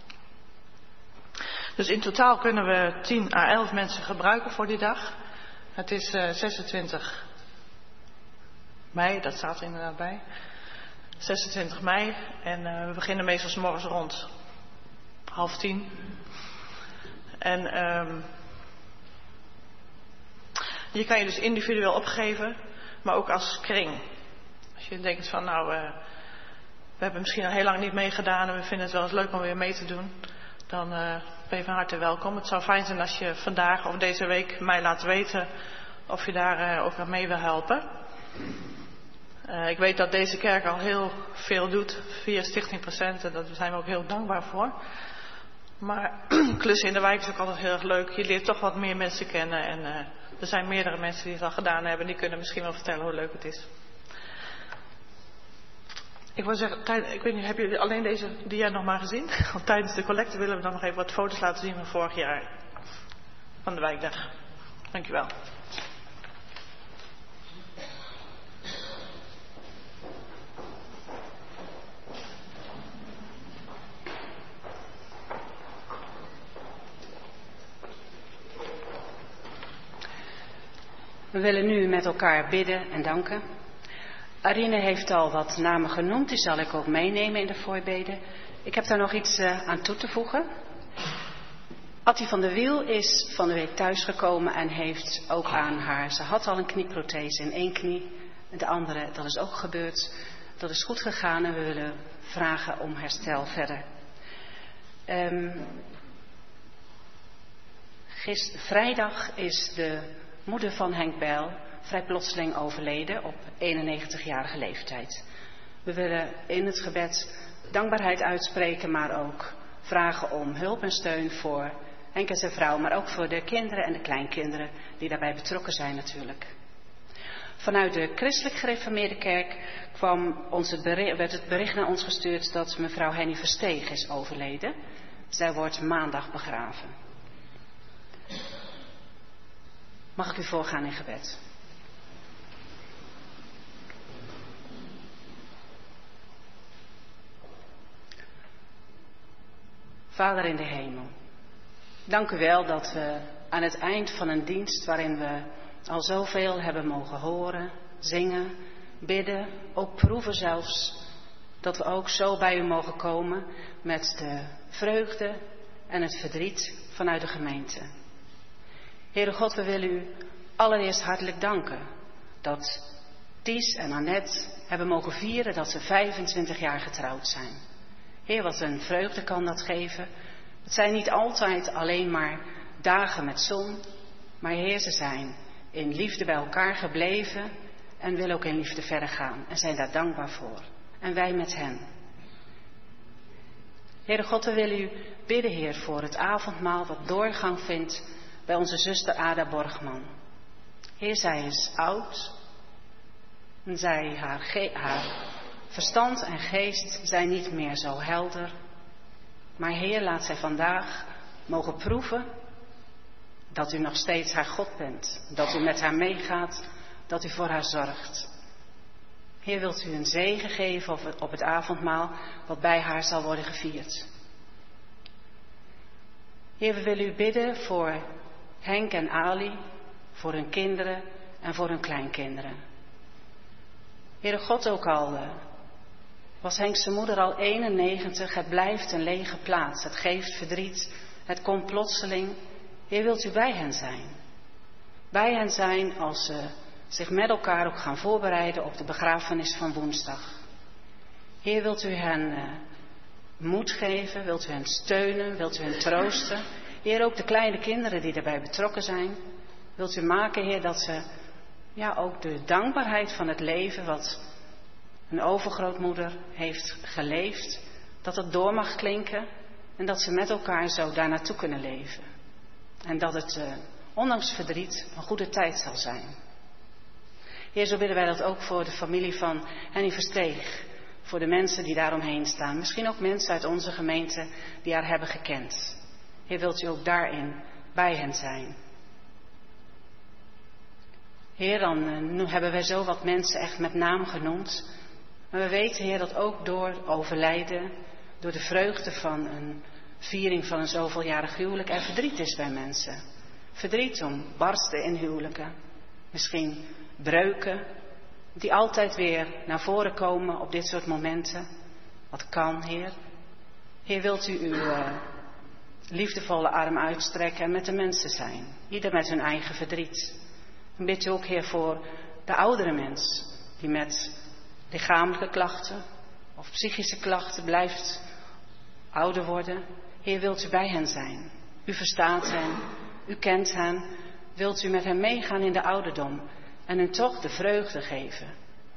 Dus in totaal kunnen we 10 à 11 mensen gebruiken voor die dag. Het is 26 mei, dat staat er inderdaad bij. 26 mei en we beginnen meestal 's morgens rond 9:30. En je kan je dus individueel opgeven, maar ook als kring. Als je denkt van nou, we hebben misschien al heel lang niet meegedaan en we vinden het wel eens leuk om weer mee te doen. Dan ben je van harte welkom. Het zou fijn zijn als je vandaag of deze week mij laat weten of je daar ook aan mee wil helpen. Ik weet dat deze kerk al heel veel doet via Stichting Present en daar zijn we ook heel dankbaar voor. Maar klussen in de wijk is ook altijd heel erg leuk. Je leert toch wat meer mensen kennen en er zijn meerdere mensen die het al gedaan hebben. Die kunnen misschien wel vertellen hoe leuk het is. Ik wil zeggen, ik weet niet, hebben jullie alleen deze dia nog maar gezien? Want tijdens de collecte willen we dan nog even wat foto's laten zien van vorig jaar. Van de wijkdag. Dankjewel. We willen nu met elkaar bidden en danken. Arine heeft al wat namen genoemd, die zal ik ook meenemen in de voorbeden. Ik heb daar nog iets aan toe te voegen. Attie van der Wiel is van de week thuisgekomen en heeft ook aan haar... Ze had al een knieprothese in 1 knie, en de andere, dat is ook gebeurd. Dat is goed gegaan en we willen vragen om herstel verder. Vrijdag is de moeder van Henk Bijl vrij plotseling overleden op 91-jarige leeftijd. We willen in het gebed dankbaarheid uitspreken, maar ook vragen om hulp en steun voor Henk en zijn vrouw, maar ook voor de kinderen en de kleinkinderen die daarbij betrokken zijn natuurlijk. Vanuit de christelijk gereformeerde kerk werd het bericht naar ons gestuurd dat mevrouw Henny Versteeg is overleden. Zij wordt maandag begraven. Mag ik u voorgaan in gebed? Vader in de hemel, dank u wel dat we aan het eind van een dienst waarin we al zoveel hebben mogen horen, zingen, bidden, ook proeven zelfs, dat we ook zo bij u mogen komen met de vreugde en het verdriet vanuit de gemeente. Heere God, we willen u allereerst hartelijk danken dat Ties en Annette hebben mogen vieren dat ze 25 jaar getrouwd zijn. Heer, wat een vreugde kan dat geven. Het zijn niet altijd alleen maar dagen met zon, maar Heer, ze zijn in liefde bij elkaar gebleven en willen ook in liefde verder gaan en zijn daar dankbaar voor. En wij met hen. Heere God, we willen u bidden, Heer, voor het avondmaal wat doorgang vindt bij onze zuster Ada Borgman. Heer, zij is oud en haar verstand en geest zijn niet meer zo helder. Maar Heer, laat zij vandaag mogen proeven dat u nog steeds haar God bent. Dat u met haar meegaat, dat u voor haar zorgt. Heer, wilt u een zegen geven op het avondmaal wat bij haar zal worden gevierd. Heer, we willen u bidden voor Henk en Ali, voor hun kinderen en voor hun kleinkinderen. Heere God, ook al was Henk zijn moeder al 91, het blijft een lege plaats. Het geeft verdriet, het komt plotseling. Heer, wilt u bij hen zijn? bij hen zijn als ze zich met elkaar ook gaan voorbereiden op de begrafenis van woensdag. Heer, wilt u hen moed geven, wilt u hen steunen, wilt u hen troosten. Heer, ook de kleine kinderen die daarbij betrokken zijn. Wilt u maken, Heer, dat ze ook de dankbaarheid van het leven wat een overgrootmoeder heeft geleefd, dat het door mag klinken en dat ze met elkaar zo daar naartoe kunnen leven. En dat het, ondanks verdriet, een goede tijd zal zijn. Heer, zo bidden wij dat ook voor de familie van Henny Versteeg. Voor de mensen die daaromheen staan. Misschien ook mensen uit onze gemeente die haar hebben gekend. Heer, wilt u ook daarin bij hen zijn. Heer, dan hebben wij zo wat mensen echt met naam genoemd. Maar we weten, Heer, dat ook door overlijden, door de vreugde van een viering van een zoveeljarig huwelijk, er verdriet is bij mensen. Verdriet om barsten in huwelijken. Misschien breuken, die altijd weer naar voren komen op dit soort momenten. Wat kan, Heer? Heer, wilt u uw liefdevolle arm uitstrekken en met de mensen zijn. Ieder met hun eigen verdriet. En bid u ook, Heer, voor de oudere mens die met lichamelijke klachten of psychische klachten blijft ouder worden. Heer, wilt u bij hen zijn. U verstaat hen, u kent hen. Wilt u met hen meegaan in de ouderdom en hun toch de vreugde geven.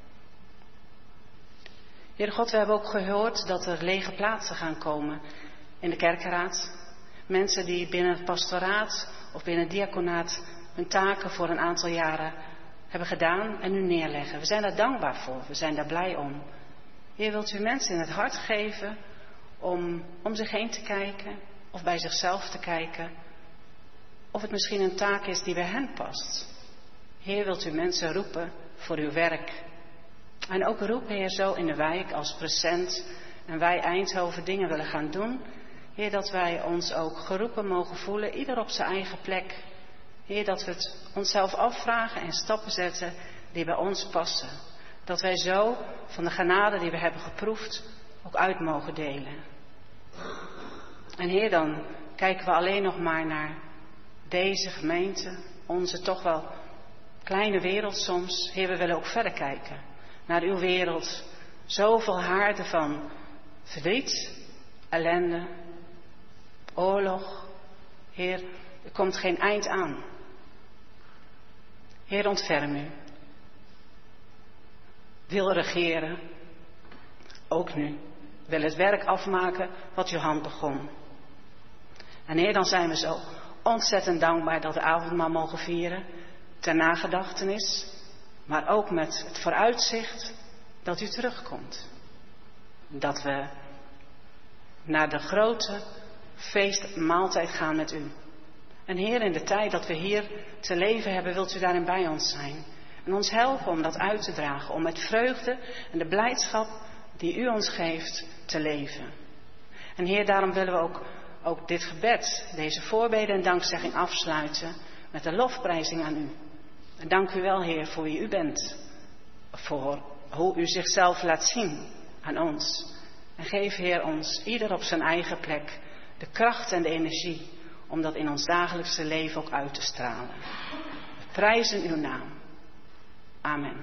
Heer God, we hebben ook gehoord dat er lege plaatsen gaan komen in de kerkenraad. Mensen die binnen het pastoraat of binnen het diaconaat hun taken voor een aantal jaren hebben gedaan en nu neerleggen. We zijn daar dankbaar voor, we zijn daar blij om. Heer, wilt u mensen in het hart geven om zich heen te kijken of bij zichzelf te kijken. Of het misschien een taak is die bij hen past. Heer, wilt u mensen roepen voor uw werk. En ook roepen, Heer, zo in de wijk als Present en wij Eindhoven dingen willen gaan doen. Heer, dat wij ons ook geroepen mogen voelen, ieder op zijn eigen plek. Heer, dat we het onszelf afvragen en stappen zetten die bij ons passen. Dat wij zo van de genade die we hebben geproefd ook uit mogen delen. En Heer, dan kijken we alleen nog maar naar deze gemeente, onze toch wel kleine wereld soms. Heer, we willen ook verder kijken naar uw wereld. Zoveel haarden van verdriet, ellende, oorlog. Heer, er komt geen eind aan. Heer, ontferm u. Wil regeren, ook nu. Wil het werk afmaken wat uw hand begon. En Heer, dan zijn we zo ontzettend dankbaar dat we avondmaal mogen vieren. Ter nagedachtenis. Maar ook met het vooruitzicht dat u terugkomt. Dat we naar de grote feestmaaltijd gaan met u. En Heer, in de tijd dat we hier te leven hebben, wilt u daarin bij ons zijn. En ons helpen om dat uit te dragen. Om met vreugde en de blijdschap die u ons geeft te leven. En Heer, daarom willen we ook dit gebed, deze voorbeden en dankzegging afsluiten met een lofprijzing aan u. En dank u wel, Heer, voor wie u bent. Voor hoe u zichzelf laat zien aan ons. En geef, Heer, ons ieder op zijn eigen plek de kracht en de energie om dat in ons dagelijkse leven ook uit te stralen. We prijzen uw naam. Amen.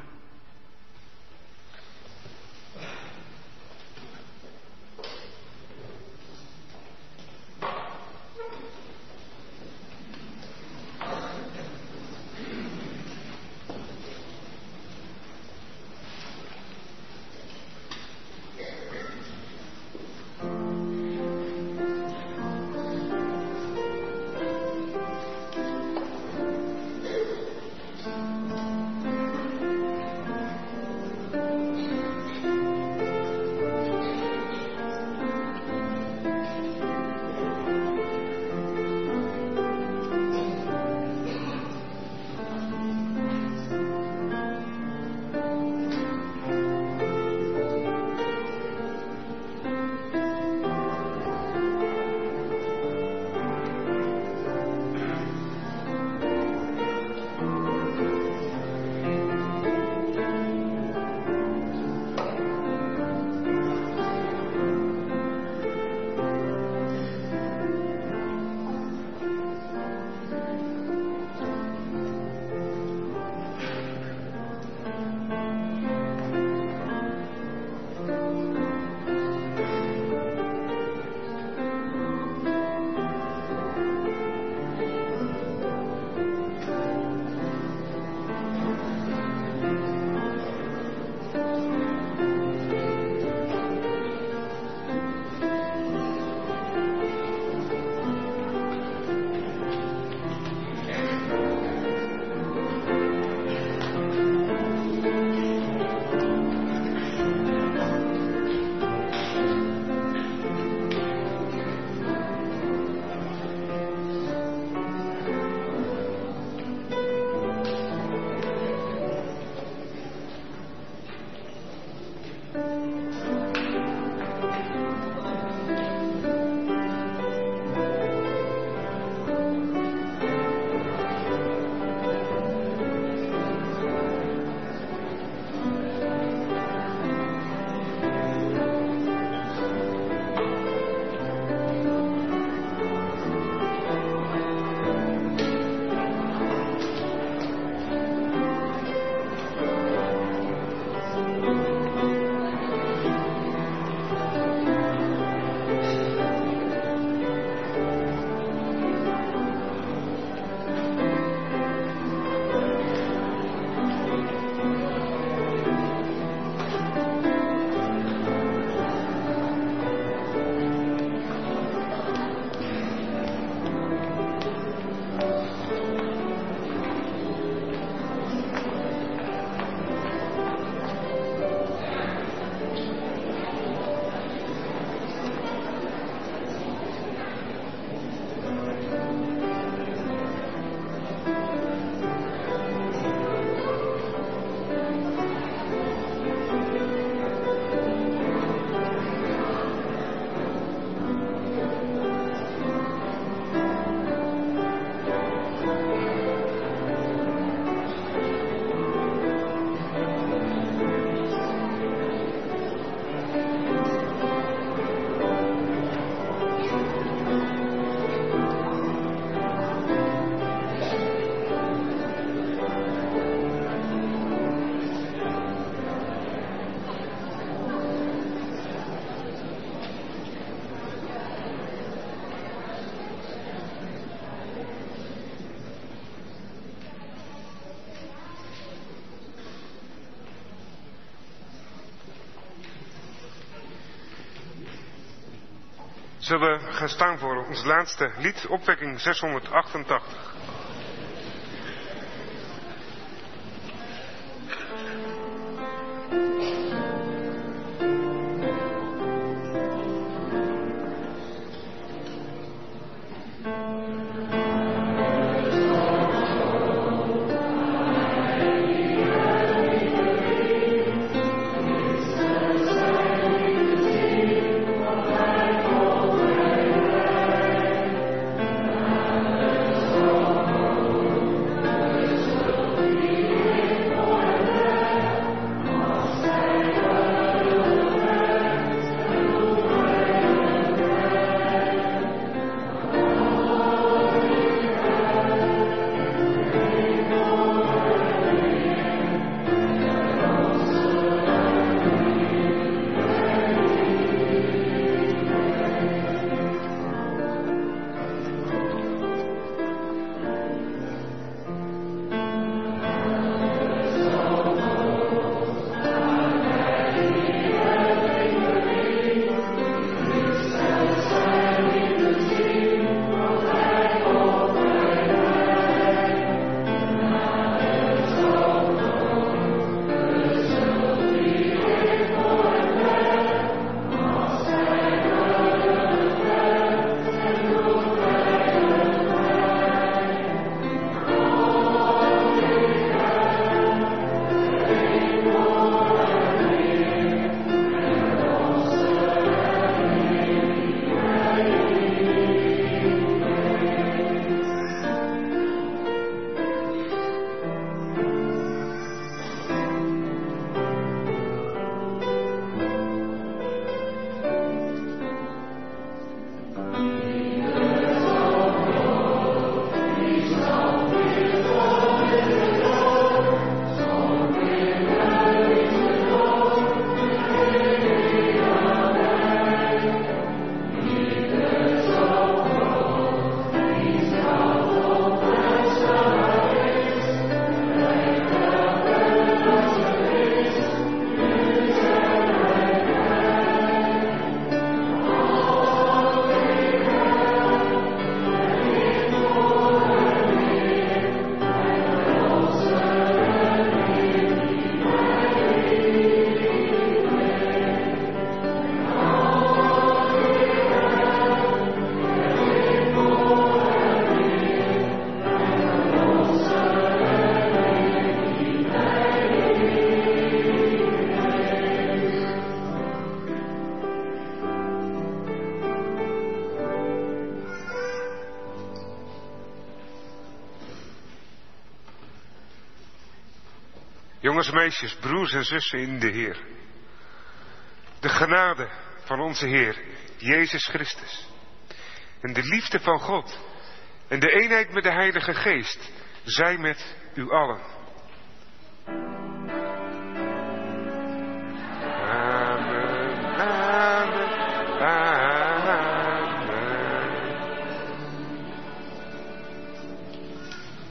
Zullen we gaan staan voor ons laatste lied, opwekking 688. Jongens en meisjes, broers en zussen in de Heer. De genade van onze Heer, Jezus Christus. En de liefde van God. En de eenheid met de Heilige Geest. Zij met u allen.